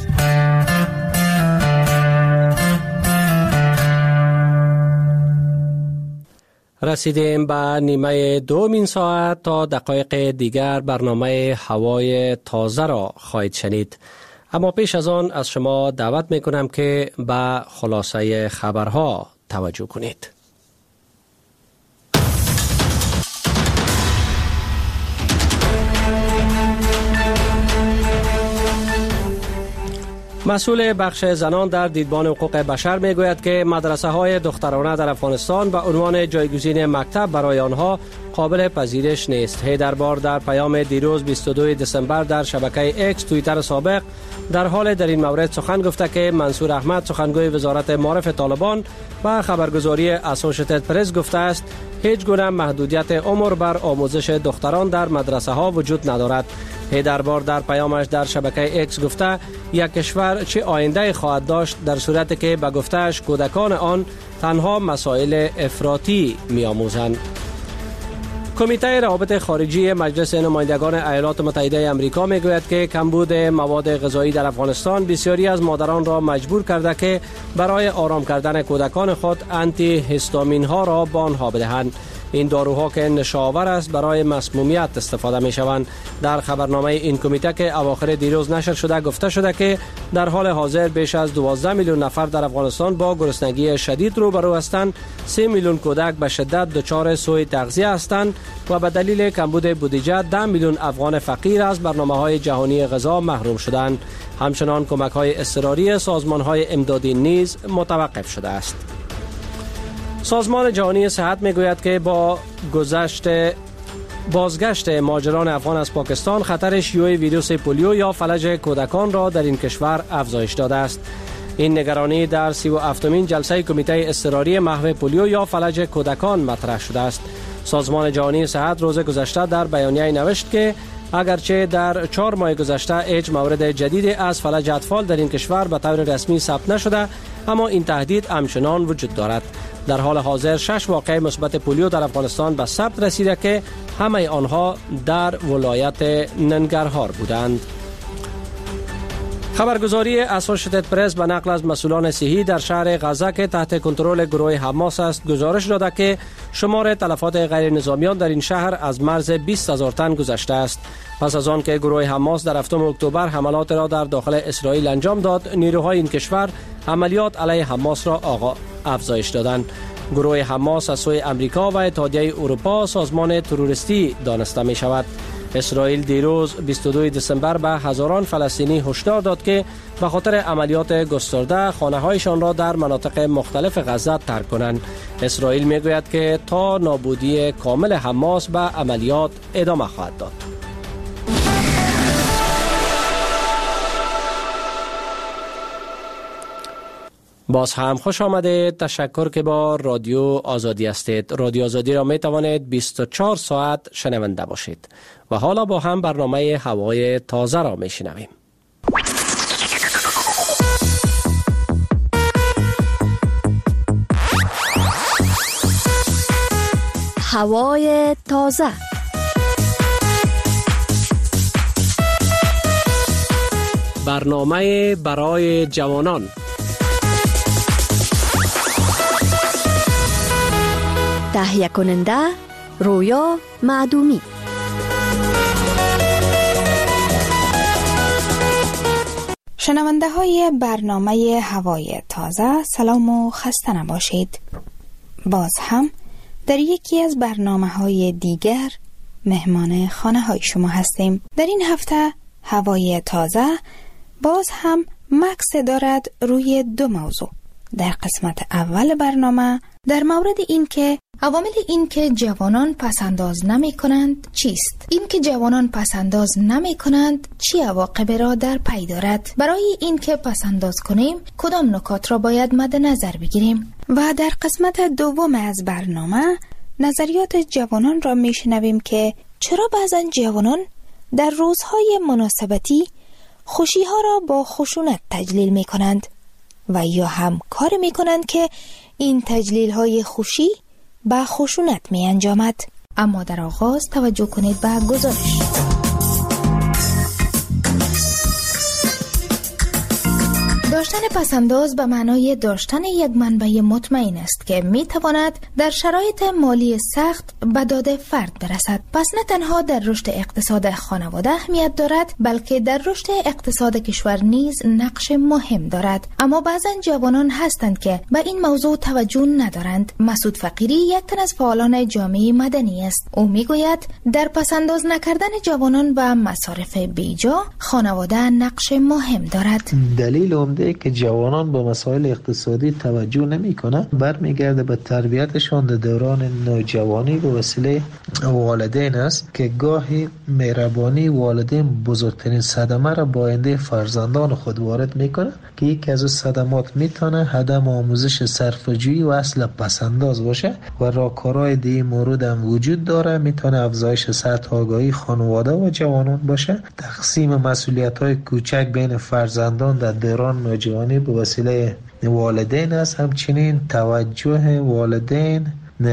رسیدیم به نیمه دومین ساعت. تا دقایق دیگر برنامه هوای تازه را خواهید شنید. اما پیش از آن از شما دعوت می کنم که به خلاصه خبرها توجه کنید. مسئول بخش زنان در دیدبان حقوق بشر می گوید که مدرسه های دخترانه در افغانستان به عنوان جایگزین مکتب برای آنها قابل پذیرش نیست. هیدربار در پیام دیروز بیست و دوم دسامبر در شبکه اکس توییتر سابق در حال در این مورد سخن گفته که منصور احمد سخنگوی وزارت معارف طالبان و خبرگزاری اسوسییتد پرس گفته است هیچ گونه محدودیت عمر بر آموزش دختران در مدرسه ها وجود ندارد. هیدربار در پیامش در شبکه اکس گفته یک کشور چه آینده خواهد داشت در صورتی که به گفته‌اش کودکان آن تنها مسائل افراطی می‌آموزند. کمیته روابط خارجی مجلس نمایندگان ایالات متحده آمریکا میگوید که کمبود مواد غذایی در افغانستان بسیاری از مادران را مجبور کرده که برای آرام کردن کودکان خود آنتی هیستامین ها را به آنها بدهند. این داروها که نشاور است برای مسمومیت استفاده می شوند. در خبرنامه این کمیته که اواخر دیروز نشر شده گفته شده که در حال حاضر بیش از دوازده میلیون نفر در افغانستان با گرسنگی شدید روبرو هستند. سه میلیون کودک به شدت دچار سوء تغذیه هستند و به دلیل کمبود بودجه ده میلیون افغان فقیر از برنامه‌های جهانی غذا محروم شدند. همچنان کمک‌های اضطراری سازمان‌های امدادی نیز متوقف شده است. سازمان جهانی صحت میگوید که با گذشت بازگشت مهاجران افغان از پاکستان خطر شیوع ویروس پولیو یا فلج کودکان را در این کشور افزایش داده است. این نگرانی در سی و هفتمین جلسه کمیته اضطراری محو پولیو یا فلج کودکان مطرح شده است. سازمان جهانی صحت روز گذشته در بیانیه نوشت که اگرچه در چهار ماه گذشته هیچ مورد جدید از فلج اطفال در این کشور به طور رسمی ثبت نشده، اما این تهدید همچنان وجود دارد. در حال حاضر شش واقعه مثبت پولیو در افغانستان به ثبت رسیده که همه آنها در ولایت ننگرهار بودند. خبرگزاری اسوسییتد پرس به نقل از مسئولان صحی در شهر غزه که تحت کنترل گروه حماس است گزارش داده که شمار تلفات غیر نظامیان در این شهر از مرز بیست هزار تن گذشته است. پس از آن که گروه حماس در هفتم اکتبر حملات را در داخل اسرائیل انجام داد، نیروهای این کشور عملیات علیه حماس را آغاز افزایش دادند. گروه حماس از سوی امریکا و اتحادیه اروپا سازمان تروریستی دانسته می شود. اسرائیل دیروز بیست و دوم دسامبر به هزاران فلسطینی هشدار داد که به خاطر عملیات گسترده خانه‌هایشان را در مناطق مختلف غزه ترک کنند. اسرائیل میگوید که تا نابودی کامل حماس به عملیات ادامه خواهد داد. باز هم خوش آمده. تشکر که با رادیو آزادی هستید. رادیو آزادی را می توانید بیست و چهار ساعت شنونده باشید. و حالا با هم برنامه هوای تازه را می شنویم. هوای تازه. برنامه برای جوانان. تهیه کننده رویا معدومی. شنونده های برنامه هوای تازه، سلام و خسته نباشید. باز هم در یکی از برنامه های دیگر مهمان خانه های شما هستیم. در این هفته هوای تازه باز هم مکس دارد روی دو موضوع. در قسمت اول برنامه در مورد این که عوامل این که جوانان پسنداز نمی کنند چیست؟ این که جوانان پسنداز نمی کنند چی عواقبی را در پی دارد؟ برای این که پسنداز کنیم کدام نکات را باید مد نظر بگیریم؟ و در قسمت دوم از برنامه نظریات جوانان را می شنویم که چرا بعضا جوانان در روزهای مناسبتی خوشی ها را با خشونت تجلیل می کنند و یا هم کار می کنند که این تجلیل های خوشی با خشونت می انجامد. اما در آغاز توجه کنید به گزارش. داشتن پسنداز به معنای داشتن یک منبع مطمئن است که می تواند در شرایط مالی سخت به داد فرد برسد. پس نه تنها در رشد اقتصاد خانواده اهمیت دارد، بلکه در رشد اقتصاد کشور نیز نقش مهم دارد. اما بعضا جوانان هستند که به این موضوع توجه ندارند. مسعود فقیری یک تن از فعالان جامعه مدنی است. او میگوید در پسنداز نکردن جوانان به مصارف بیجا خانواده نقش مهم دارد. دلیل عمده که جوانان به مسائل اقتصادی توجه نمی‌کنند برمیگرده به تربیتشان در دوران نوجوانی به وسیله والدین است که گاهی مهربانی والدین بزرگترین صدمه را با آینده فرزندان خود وارد میکنه که یکی از صدمات میتونه عدم آموزش صرفه‌جویی و اصل پسنداز باشه و راهکارهای دیگه مورد هم وجود داره. میتونه افزایش سطح آگاهی خانواده و جوانان باشه، تقسیم مسئولیت‌های کوچک بین فرزندان در دوران نوجوانی به وسیله والدین است، همچنین توجه والدین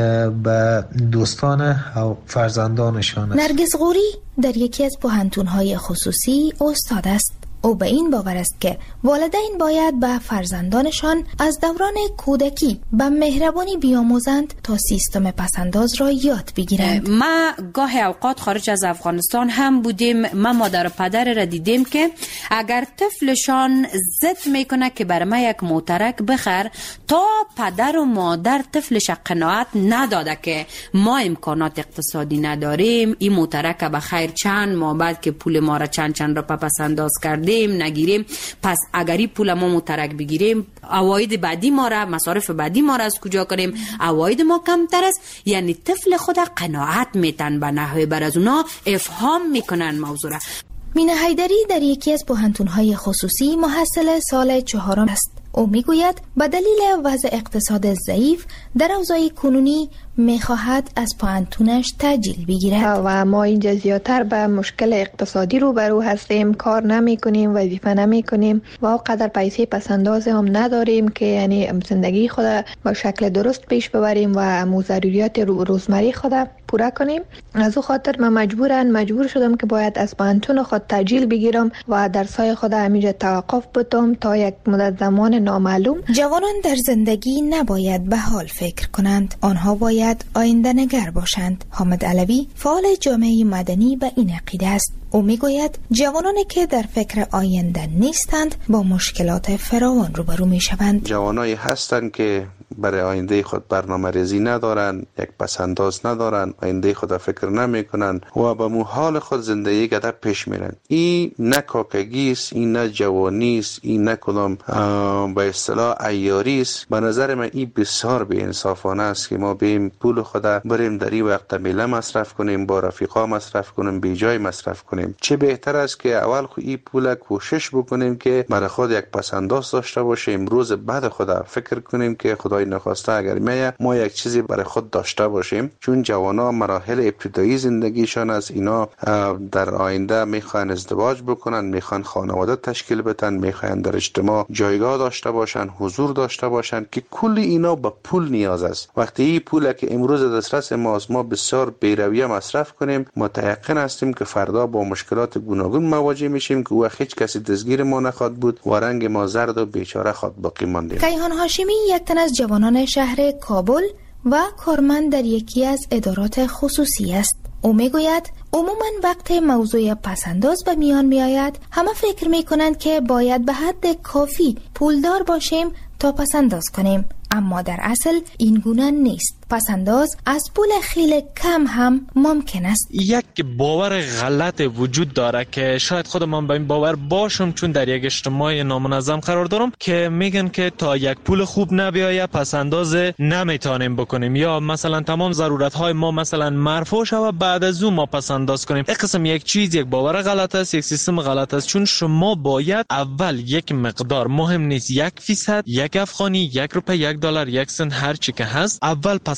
به دوستان و فرزندانشان است. نرگس غوری در یکی از پوهنتون‌های خصوصی استاد است. او به این باور است که والدین باید به فرزندانشان از دوران کودکی به مهربانی بیاموزند تا سیستم پسنداز را یاد بگیرند. ما گاه اوقات خارج از افغانستان هم بودیم، ما مادر و پدر را دیدیم که اگر طفلشان ضد میکنه که بر ما یک موترک بخر، تا پدر و مادر طفلش قناعت نداده که ما امکانات اقتصادی نداریم، این موترک به خیر چند ماه بعد که پول ما را چند چند را پسنداز کرد نگیریم، پس اگری پول ما مترک بگیریم، عواید بعدی ما را، مصارف بعدی ما را از کجا کنیم؟ عواید ما کمتر است. یعنی طفل خود قناعت میتن به نحوه بر از اونا افهام میکنن موضوع را. مینه حیدری در یکی از پوهنتون‌های خصوصی محصل سال چهارم است. او میگوید به دلیل وضع اقتصاد ضعیف در اوضاع کنونی میخواهد از پوهنتونش تأجیل بگیرد و ما اینجا زیادتر به مشکل اقتصادی روبرو هستیم، کار نمی کنیم، وظیفه نمی کنیم و اونقدر پیسه پسنداز هم نداریم که یعنی زندگی خود با شکل درست پیش ببریم و ضروریات روزمره خود پورا کنیم. از او خاطر من مجبورن مجبور شدم که باید از پوهنتون خود تأجیل بگیرم و درسای خود همینجا توقف بدم تا یک مدت زمان نامعلوم. جوانان در زندگی نباید به حال فکر کنند، آنها باید آینده نگر باشند. حامد علوی فعال جامعه مدنی به این عقیده است. او میگوید جوانانی که در فکر آینده نیستند با مشکلات فراوان روبرو میشوند. جوانایی هستند که برای آینده خود برنامه ریزی ندارن، یک پسنداز ندارن، آینده خود فکر نمی کنن و به مو حال خود زندگی گذر پیش میرن. این نه کاکگی است، این نه جوانی است، این نه کدام به اصطلاح عیاری است. به نظر من این بسیار بی انصافانه است که ما بیم پول خود بریم در این وقت میله مصرف کنیم، با رفیقا مصرف کنیم، بی جای مصرف کنیم. چه بهتر است که اول خود این پول کوشش بکنیم که برای خود یک پسنداز داشته باشیم، روز بعد خود فکر کنیم که خدای نخواسته اگر میه ما یک چیزی برای خود داشته باشیم. چون جوانا مراحل ابتدایی زندگیشان از اینا در آینده میخوان ازدواج بکنن، میخوان خانواده تشکیل بدن، میخوان در اجتماع جایگاه داشته باشن، حضور داشته باشن که کل اینا به پول نیاز است. وقتی این پول که امروز دسترس ما ما بسیار بی‌رویه مصرف کنیم، متيقن هستیم که فردا با مشکلات گوناگون مواجه میشیم که وقت هیچ کسی دستگیر ما نخواد بود و رنگ ما زرد و بیچاره خود باقی ماندیم. کیهان هاشمی یک تن از جوانان شهر کابل و کارمند در یکی از ادارات خصوصی است. او میگوید عموما وقت موضوع پسنداز به میان میآید همه فکر میکنند که باید به حد کافی پولدار باشیم تا پسنداز کنیم، اما در اصل این گونه نیست. پسنداز از پول خیلی کم هم ممکن است. یک باور غلط وجود داره که شاید خودم به این باور باشم، چون در یک اجتماع نامنظم قرار دارم که میگن که تا یک پول خوب نبیایه پسنداز نمیتونیم بکنیم، یا مثلا تمام ضرورت های ما مثلا مرفوع شود بعد از اون ما پسنداز کنیم. این قسم یک چیز یک باور غلط است، یک سیستم غلط است. چون شما باید اول یک مقدار، مهم نیست یک فیصد، یک افغانی، یک روپیه، یک دلار، یک سنت، هر چی که هست، اول پس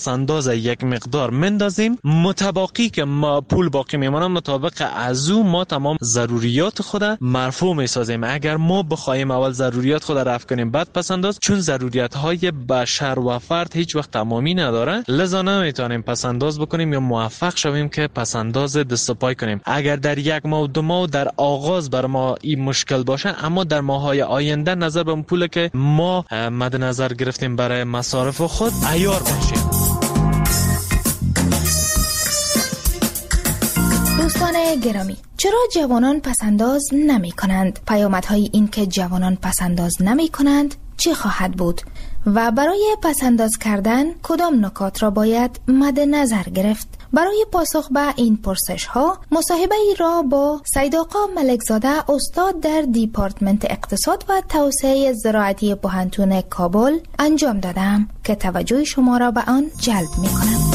پسنداز یک مقدار مندازیم، متباقی که ما پول باقی میمونه مطابق از او ما تمام ضروریات خود مرفوع میسازیم. اگر ما بخوایم اول ضروریات خود رفع کنیم بعد پسنداز، چون ضروریات های بشر و فرد هیچ وقت تمامی نداره، لذا نمیتونیم پسنداز بکنیم یا موفق شویم که پسنداز دست و پای کنیم. اگر در یک ماه و دو ماه در آغاز بر ما این مشکل باشه، اما در ماهای آینده نظر به پول که ما مد نظر گرفتیم برای مصارف خود عیار باشیم. دوستان گرامی، چرا جوانان پسنداز نمی کنند؟ پیامدهای این که جوانان پسنداز نمی کنند چه خواهد بود؟ و برای پسنداز کردن کدام نکات را باید مد نظر گرفت؟ برای پاسخ به این پرسش ها مصاحبه ای را با سید آقا ملکزاده استاد در دیپارتمنت اقتصاد و توسعه زراعتی پوهنتون کابل انجام دادم که توجه شما را به آن جلب می کنم.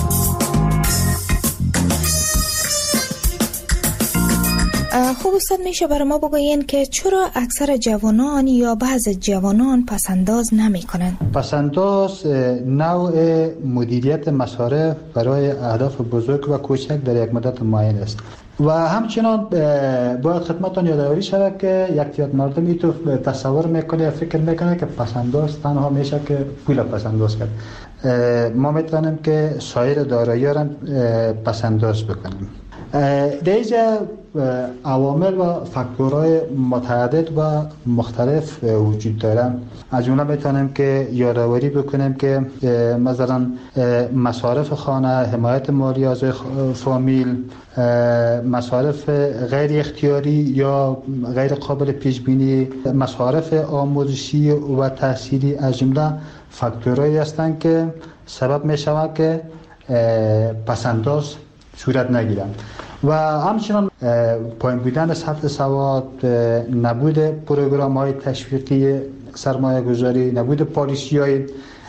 خوب استاد، میشه برای ما بگوین که چرا اکثر جوانان یا بعض جوانان پسنداز نمی کنند؟ پسنداز نوع مدیریت مصارف برای اهداف بزرگ و کوچک در یک مدت معین است و همچنان باید خدمتتان یادآوری شود که یک تعداد مردمی تو تصور میکنه یا فکر میکنه که پسنداز تنها میشه که پول پسنداز کرد. ما میتونیم که سایر دارایی‌ها را پسنداز بکنیم. در اینجا عوامل و فاکتورهای متعدد و مختلف وجود دارن. از جمله میتونیم که یادآوری بکنیم که مثلا مصارف خانه، حمایت مالی از فامیل، مصارف غیر اختیاری یا غیر قابل پیش بینی، مصارف آموزشی و تحصیلی از جمله فاکتورهایی هستند که سبب میشود که پسنداز صورت نگیرند. و همچنان پایین بودن سطح سواد، نبود پروگرام های تشویقی سرمایه گذاری، نبود پالیسی های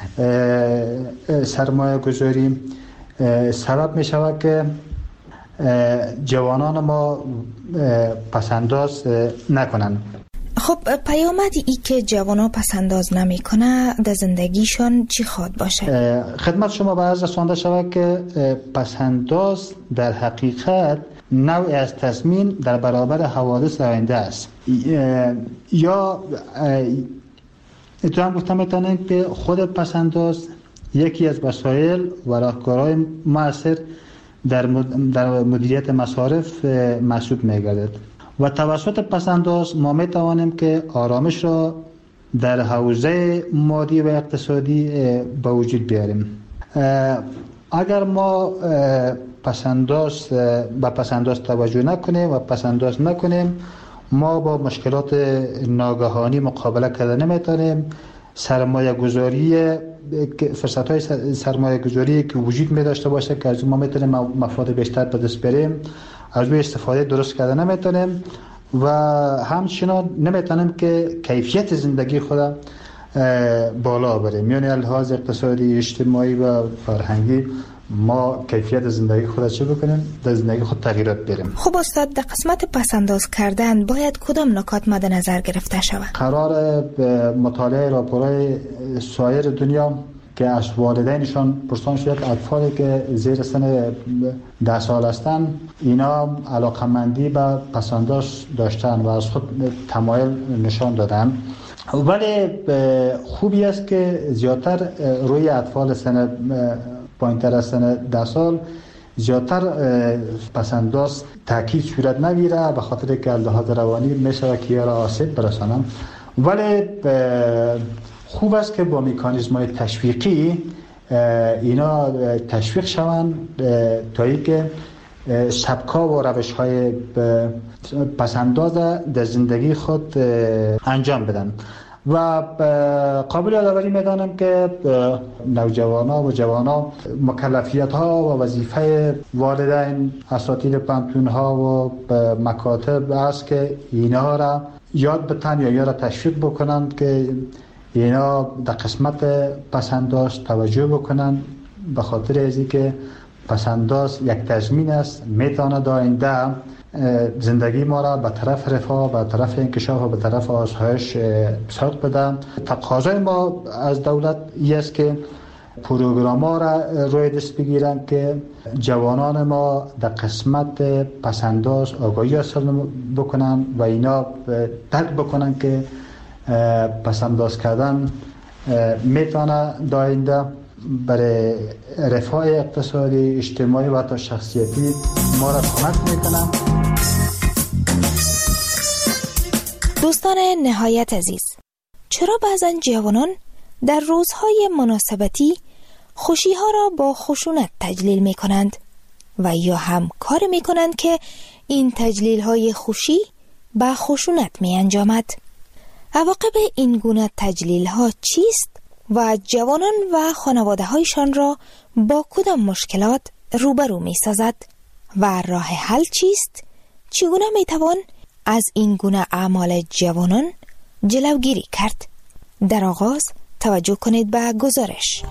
سرمایه گذاری سبب می شود که جوانان ما پسنداز نکنند. خب پیامد ای که جوانا پسنداز نمی کنه در زندگیشان چی خواد باشه؟ خدمت شما به عرض رسانده شود که پسنداز در حقیقت نوعی از تضمین در برابر حوادث آینده است. یا اتفاقا گفتم میتونیم که خود پسنداز یکی از وسایل و راهکارهای مؤثر در مدیریت مصارف محسوب میگردد و توسط پسنداز ما می توانیم که آرامش را در حوزه مالی و اقتصادی به وجود بیاریم. اگر ما پسنداز به پسنداز توجه نکنیم و پسنداز نکنیم، ما با مشکلات ناگهانی مقابله کردن نمیتونیم. سرمایه گذاری، فرصت های سرمایه گذاری که وجود می داشته باشه که از ما میتونیم مفاد بیشتر به دست بریم، از روی استفاده درست کردن نمیتونیم و همچنان نمیتونیم که کیفیت زندگی خود بالا بریم. یعنی لحاظ اقتصادی، اجتماعی و فرهنگی ما کیفیت زندگی خود چه بکنیم؟ در زندگی خود تغییرات بریم. خب استاد، در قسمت پسنداز کردن باید کدام نکات مد نظر گرفته شود؟ قرار مطالعه راپورهای سایر دنیا که از والدینشان پرسان شد اطفالی که زیر سن ده سال هستند اینا علاقمندی به پسنداز داشتن و از خود تمایل نشان دادن، ولی خوبی است که زیادتر روی اطفال سن پایین‌تر از سن ده سال زیادتر پسنداز تاکید صورت نگیره به خاطر که لحاظ روانی میشه که یا را آسیب برسانن، ولی خوب است که با مکانیزم‌های تشویقی اینا تشویق شوند تا اینکه سبک‌ها و روش‌های پسنداز در زندگی خود انجام بدن. و قابل یادآوری می‌دانم که نوجوانان و جوانان مکلفیت‌ها و وظیفه والدین، اساتید پانتون‌ها و مکاتب است که اینا را یاد بتن یا یا را تشویق بکنند که اینا در قسمت پسنداز توجه بکنند، به خاطر از اینکه پسنداز یک تضمین است، میتواند آینده زندگی ما را به طرف رفاه، به طرف انکشاف و به طرف آسایش سوق بده. تقاضای ما از دولت این است که پروگرام ها را روی دست بگیرن که جوانان ما در قسمت پسنداز آگاهی حاصل بکنن و اینا درک بکنن که پسنداز کردن میتونه داینده برای رفاه اقتصادی، اجتماعی و حتی شخصیتی ما را کمک میکنن. دوستان نهایت عزیز، چرا بعضن جوانان در روزهای مناسبتی خوشی ها را با خشونت تجلیل می کنند و یا هم کار می کنند که این تجلیل های خوشی با خشونت می انجامد؟ عواقب این گونه تجلیل ها چیست و جوانان و خانواده هایشان را با کدام مشکلات روبرو می سازد و راه حل چیست؟ چگونه می توان از این گونه اعمال جوانان جلوگیری کرد؟ در آغاز توجه کنید به گزارش.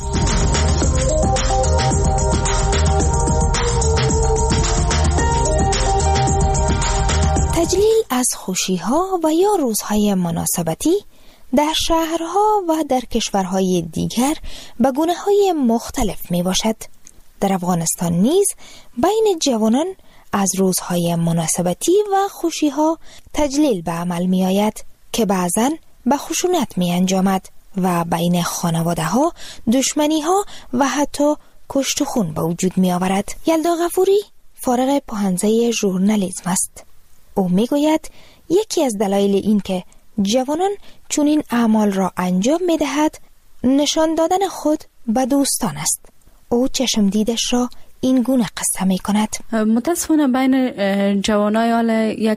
تجلیل از خوشی‌ها و یا روزهای مناسبتی در شهرها و در کشورهای دیگر به گونه‌های مختلف می باشد. در افغانستان نیز بین جوانان از روزهای مناسبتی و خوشی‌ها تجلیل به عمل می آید که بعضاً به خشونت می انجامد و بین خانواده ها دشمنی ها و حتی کشت و خون به وجود می آورد. یلدا غفوری فارغ پوهنځی ژورنالیسم است. او می گوید یکی از دلایل این که جوانان چنین اعمال را انجام می دهد نشان دادن خود به دوستان است. او چشم دیدش را این گونه قصه می کند. متاسفانه بین جوانای حال یک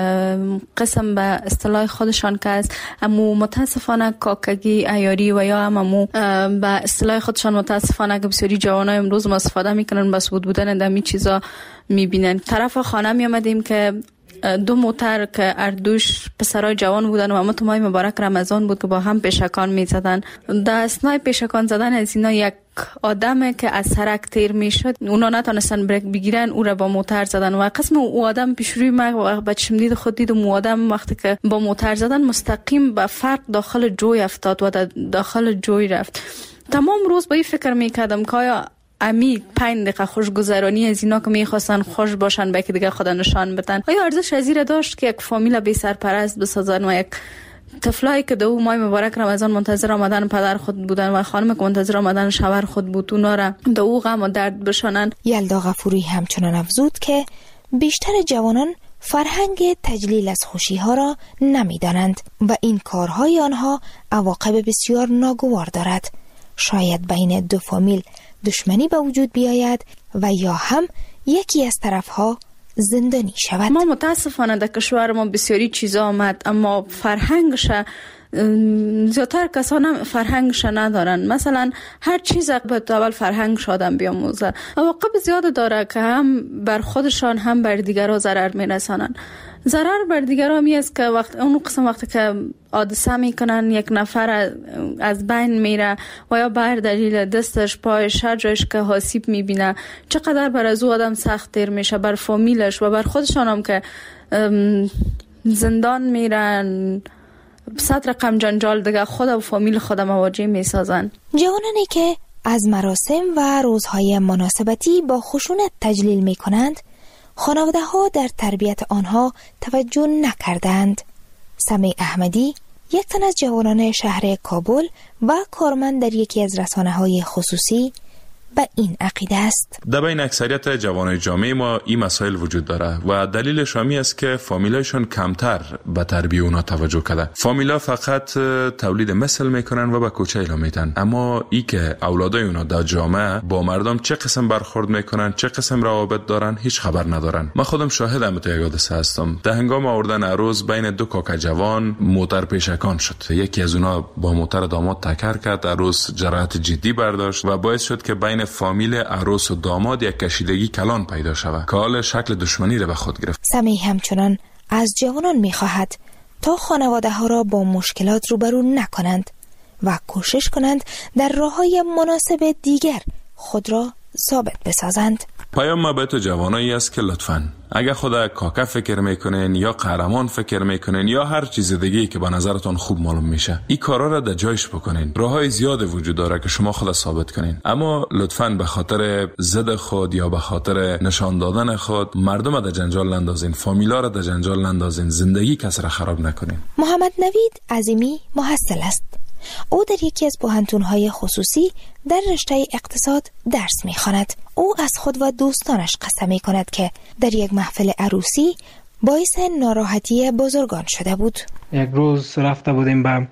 قسم به اصطلاح خودشان که است، اما متاسفانه کاکگی، عیاری و یا هم امو به اصطلاح خودشان متاسفانه که بسیاری جوانای امروز ما استفاده میکنن بس بود بودن دمی چیزا میبینن. طرف خانه می آمدیم که دو موتر که اردوش پسرای جوان بودن و اما تو ماه مبارک رمضان بود که با هم پیشکان میزدن. در اثنای پیشکان زدن از اینا یک آدم که از سرک تیر میشد، اونا نتونستن بریک بگیرن، او را با موتر زدن و قسم او آدم پیش روی ما با چشم دید خود دید و آدم وقتی که با موتر زدن مستقیم به فرق داخل جوی افتاد و داخل جوی رفت. تمام روز با این فکر میکردم که آیا امی پنج دقیقه خوشگذرانی از اینا که میخواستن خوش باشن به که دیگه خدا نشان بدن، آیا ارزش از این داشت که یک فامیل بی سرپرست بسازن و یک طفلایی که دو ماه مبارک رمضان منتظر آمدن پدر خود بودن و خانم که منتظر آمدن شوهر خود بود اونا را دو غم و درد بشانن؟ یلدا غفوری همچنان افزود که بیشتر جوانان فرهنگ تجلیل از خوشی ها را نمیدانند و این کارهای آنها عواقب بسیار ناگوار دارد. شاید بین دو فامیل دشمنی به وجود بیاید و یا هم یکی از طرفها زندانی شود. ما متاسفانه در کشور ما بسیاری چیزا آمد اما فرهنگش زیادتر کسان فرهنگش ندارن. مثلا هر چیز به اول فرهنگش آدم بیاموزه. عواقب زیاد داره که هم بر خودشان هم بر دیگران ضرر میرسانن. ضرر بر دیگران می است که وقت اون قسم وقتی که حادثه میکنن یک نفر از بین میره و یا بر دلیل دستش پایش هر جایش که آسیب میبینه چقدر بر از او آدم سخت تیر میشه، بر فامیلش و بر خودشان هم که زندان میرن، صد رقم جنجال دیگه خود و فامیل خود مواجه میسازن. جوانانی که از مراسم و روزهای مناسبتی با خشونت تجلیل میکنند خانواده ها در تربیت آنها توجه نکردند. سمیع احمدی یک تن از جوانان شهر کابل و کارمند در یکی از رسانه های خصوصی به این عقیده است. در بین اکثریت جوانای جامعه ما این مسائل وجود داره و دلیلش همی است که فامیلایشون کمتر به تربیت اونا توجه کرده. فامیلا فقط تولید مثل میکنن و به کوچه اعلام میدن، اما ای که اولادای اونا در جامعه با مردم چه قسم برخورد میکنن، چه قسم روابط دارن، هیچ خبر ندارن. من خودم شاهدم تو یک حادثه هستم. در هنگام آوردن عروس بین دو کاکا جوان موتر پیشکان شد. یکی از اونا با موتر داماد تکر کرد، عروس جراحت جدی برداشت و باعث شد که بین فامیل عروس و داماد یک کشیدگی کلان پیدا شود که حال شکل دشمنی را به خود گرفت. سمیع همچنان از جوانان می‌خواهد تا خانواده ها را با مشکلات روبرو نکنند و کوشش کنند در راه‌های مناسب دیگر خود را ثابت بسازند. پیام ما به تو جوانایی است که لطفاً اگر خدا کاکا فکر میکنین یا قهرمان فکر میکنین یا هر چیز دیگه که به نظرتون خوب معلوم میشه، این کارا را در جایش بکنین. راههای زیاد وجود داره که شما خود ثابت کنین، اما لطفاً به خاطر ضد خود یا به خاطر نشان دادن خود مردم در جنجال نندازین، فامیلا را در جنجال نندازین، زندگی کس را خراب نکنین. محمد نوید عظیمی محصل است. او در یکی از پوهنتون‌های خصوصی در رشته اقتصاد درس می‌خواند. او از خود و دوستانش قسم می‌کند که در یک محفل عروسی باعث ناراحتی بزرگان شده بود. یک روز رفته بودیم به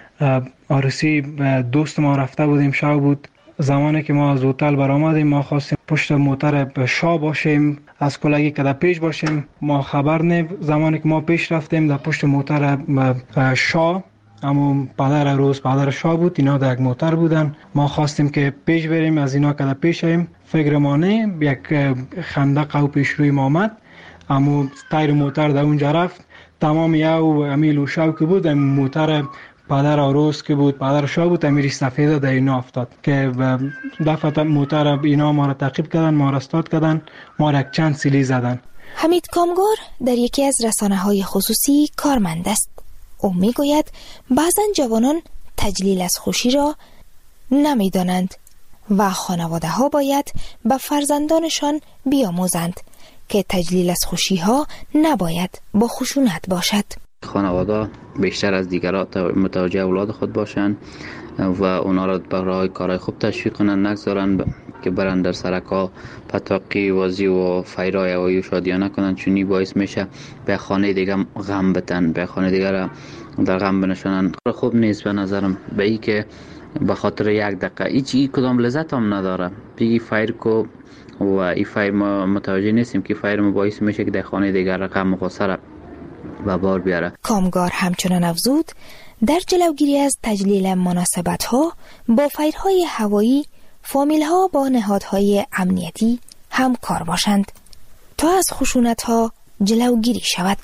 عروسی دوست ما، رفته بودیم شب بود. زمانی که ما از هتل برآمدیم ما خواستیم پشت موتر شاه باشیم، از کلگی که در پیش باشیم. ما خبر نه، زمانی که ما پیش رفتیم در پشت موتر شاه، اما پدر عروس پدر شاه بود، اینا در یک موتر بودن. ما خواستیم که پیش بریم، از اینا که در پیش ایم فکر ما نه، یک خندق او پیش روی ما آمد، اما تایر موتر در اونجا رفت. تمام یو امیل و شو که بود موتر پدر عروس که بود، پدر شاه بود، امیر سفیده در اینا افتاد که دفعه موتر اینا ما را تعقیب کردن، ما را استاد کردن، ما را یک چند سیلی زدن. حمید کامگار در یکی از رسانه‌های خصوصی کارمند است. او میگوید بعضن جوانان تجلیل از خوشی را نمیدانند و خانواده ها باید به فرزندانشان بیاموزند که تجلیل از خوشی ها نباید با خشونت باشد. خانواده بیشتر از دیگران متوجه اولاد خود باشند و اونا را برای کارهای خوب تشویق کنند، نگذارند که برند در سرکا پتاقی وازی و فیرای هوایی و شادیانه کنند، چونی باعث میشه به خانه دیگه غم بتن، به خانه دیگه را در غم بنشانند. خوب نیست به نظرم به ای که به خاطر یک دقیقه هیچ کدام لذت هم نداره بگی فایر کو و این فایر ما متوجه نیستیم که فایر ما باعث میشه که در خانه دیگه را غم و غصه را به بار بیاره. کامگار همچنان افزود در جلوگیری از تجلیل مناسبت ها با فایرهای هوایی فامیل ها با نهادهای امنیتی همکار باشند تا از خشونت ها جلوگیری شود.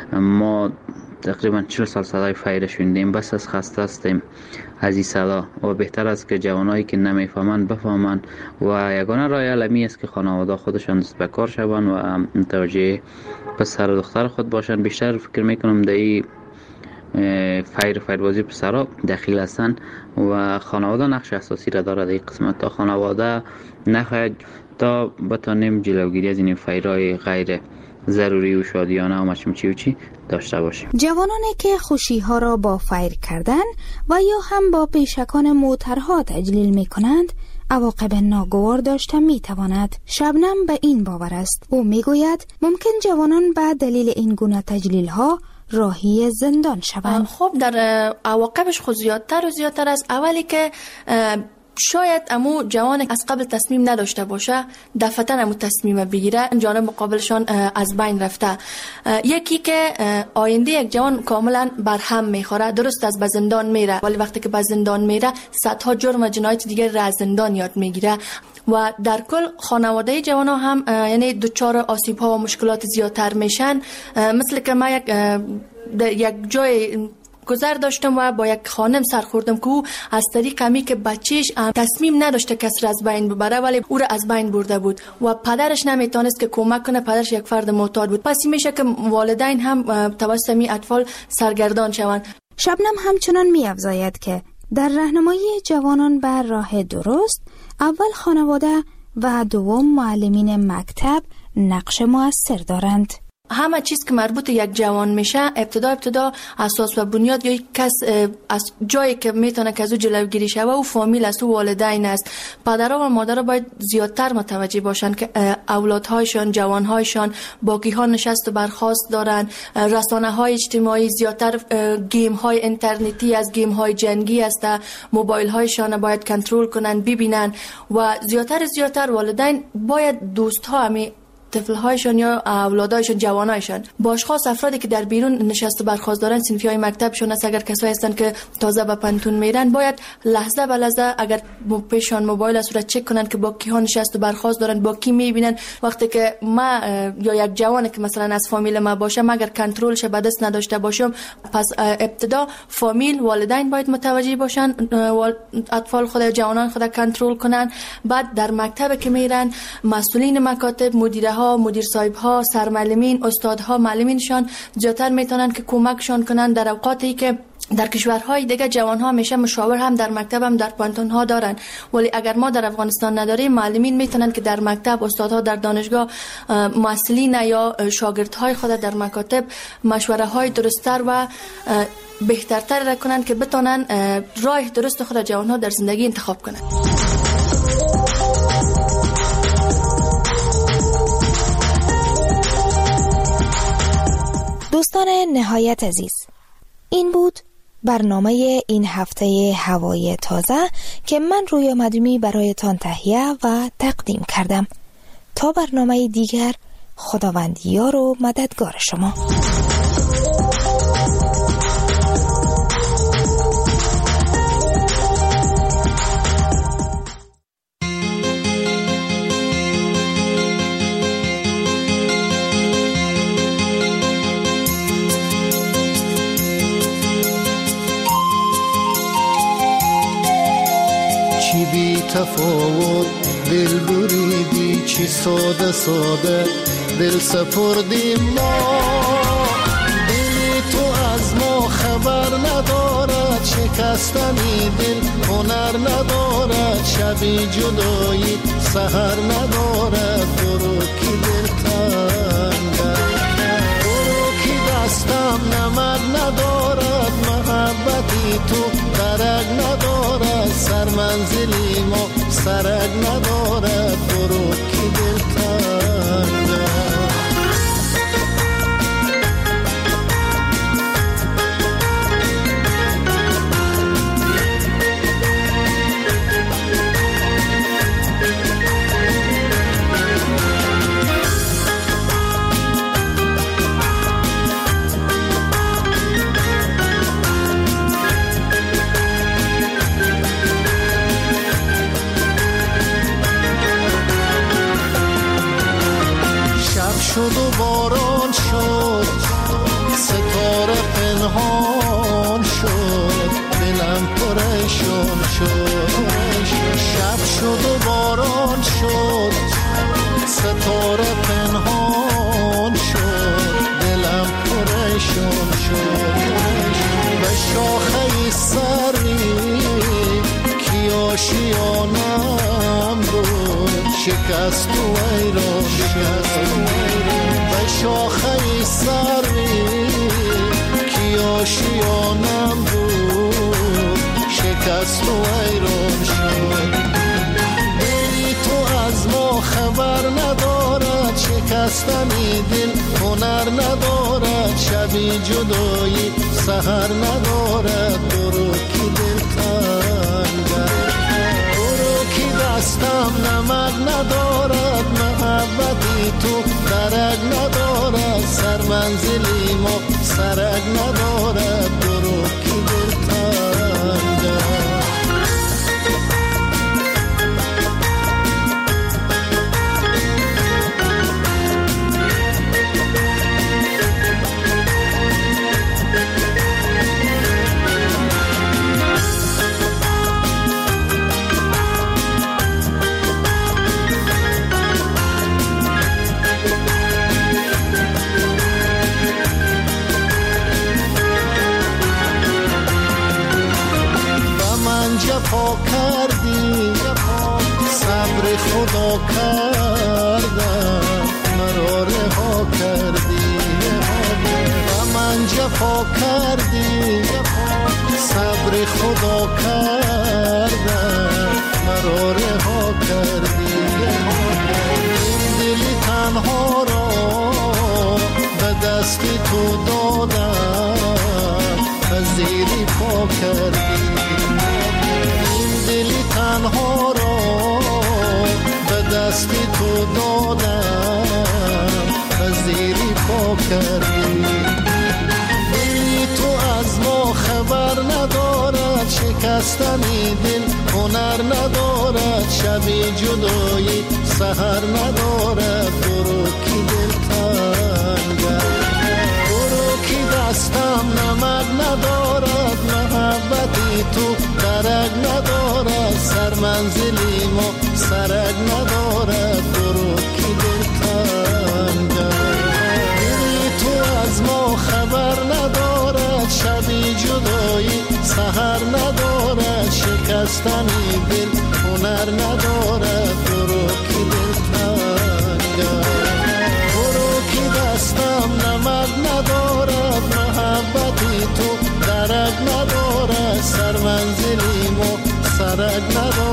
ما تقریبا چهل سال صدای فایر شنیدیم، بس از خسته هستیم از این صدا و بهتر است که جوانایی که نمیفهمند بفهمند و یگانه راه حل می است که خانواده خودشان دست به کار شوند و متوجه پسر و دختر خود باشند. بیشتر فکر میکنم در این فایر فایربازی پسرها دخیل هستند و خانواده نقش اساسی را دارد. این قسمت تا خانواده نخواهد تا بتانیم جلوگیری از این فایرهای غیر ضروری و شادیانه و مچمچی و چی داشته باشیم. جوانانی که خوشی ها را با فایر کردن و یا هم با پیشکان موترها تجلیل می کنند عواقب ناگوار داشته می تواند. شبنم به این باور است. او می گوید ممکن جوانان به دلیل این گونه تجلیل ها راهی زندان شوند. خب در عواقبش خود زیادتر و زیادتر است. اولی که شاید امو جوان از قبل تصمیم نداشته باشه دفعتاً امو تصمیم بگیره، جانب مقابلشان از بین رفته. یکی که آینده یک جوان کاملا برهم میخوره، درست از به زندان میره ولی وقتی که به زندان میره صدها جرم و جنایت دیگر را از زندان یاد میگیره و در کل خانواده جوان ها هم یعنی دچار آسیب ها و مشکلات زیادتر میشن. مثل که ما یک یک جای گذر داشتم و با یک خانم سر خوردم که او از طریق همی که بچهش تصمیم نداشته کس را از بین ببره ولی او را از بین برده بود و پدرش نمیتونست که کمک کنه، پدرش یک فرد معتاد بود. پس میشه که والدین هم توسط می اطفال سرگردان شوند. شبنم همچنان می‌افزاید که در راهنمایی جوانان بر راه درست اول خانواده و دوم معلمین مکتب نقش مؤثر دارند. همه چیز که مربوط یک جوان میشه ابتدا ابتدا اساس و بنیاد یا کس از جایی که میتونه که از او جلوگیری شه و فامیل است و والدین است. پدرها و مادرها باید زیادتر متوجه باشن که اولادهایشان جوانهایشان باقی ها نشست و برخاست دارن. رسانه های اجتماعی زیادتر گیم های اینترنتی از گیم های جنگی است، موبایل هایشان باید کنترل کنن ببینن و زیادتر زیادتر والدین باید دوست ها همی طفل‌هایشان یا اولادایشان، جوانایشان با اشخاص افرادی که در بیرون نشست و برخاست دارن، صنفی‌های مکتبشون است، اگر کسایی هستن که تازه به پنتون میرن، باید لحظه به لحظه اگر پیشان موبایل صورت چک کنن که با کی ها نشست و برخاست دارن، با کی میبینن. وقتی که ما یا یک جوانی که مثلا از فامیل ما باشم اگر کنترلش به دست نداشته باشم، پس ابتدا فامیل، والدین باید متوجه باشن، اطفال خود، جوانان خود کنترل کنن. بعد در مکتب که میرن، مسئولین مکاتب، مدیره ها، مدیر صاحب ها، سرمعلمین، استادها، معلمینشان زیاتر میتونن که کمکشان کنن در اوقاتی که در کشورهای دیگه جوان ها میشه مشاور هم در مکتب هم در پانتون ها دارن، ولی اگر ما در افغانستان نداریم، معلمین میتونن که در مکتب، استادها در دانشگاه، مسئولین یا شاگردهای خود در مکاتب مشوره های درست‌تر و بهترتر را کنن که بتونن راه درست خود جوان ها در زندگی انتخاب کنن. دوستان نهایت عزیز، این بود برنامه این هفته هوای تازه که من رویا مدومی برایتان تهیه و تقدیم کردم. تا برنامه دیگر، خداوند یار و مددگار شما. تفاوت دل بریدی، چی ساده ساده دل سپردیم ما. دل تو از ما خبر ندارد، شکستنی دل هنر ندارد، شبی جدایی سحر ندارد. برو کی دل تنگه، برو کی دستم نمک ندارد، محبتی تو درک ندارد، سر منزلی ما سرک ندارد. برو کی دل تنگه. شد و باران شد، ستاره پنهان شد، دلم پریشان شد. شب شد و باران شد، ستاره پنهان شد، دلم پریشان شد. به شاخه سری کی آشیانم بود، شکست و ایران شد. به شاخه سری کی آشیانم بود، شکست و ایران شد. دلی تو از ما خبر ندارد، شکستنی دل هنر ندارد، شبی جدایی سحر ندارد. برو کی دل تنگه، برو کی دستم نمک ندارد، محبتی تو درک ندارد، سر منزلی ما سرک ندارد. برو کی دل تنگه. جفا کردی، صبر خدا کردم، مرا رها کردی. و من جفا کردی، صبر خدا کردم، مرا رها کردی. این دلی تنها را به دستی تو دادم، پذیری پا کردی. دلی تنها را به دستی تو دادم، ها کردی. دلی تو از ما خبر ندارد، شکستنی دل هنر ندارد، شبی جدایی سحر ندارد. برو کی دل تنگه، برو کی دستم نمک ندارد، محبتی تو درک ندارد، سر منزلی ما سرک ندارد. برو کی دل تنگه، دلی تو از ما خبر ندارد، شبی جدایی سحر ندارد، شکستنی دل هنر ندارد. برو کی دل تنگه، برو کی دستم نمک ندارد، محبتی تو درک ندارد، سر منزلی ما سرک ندارد.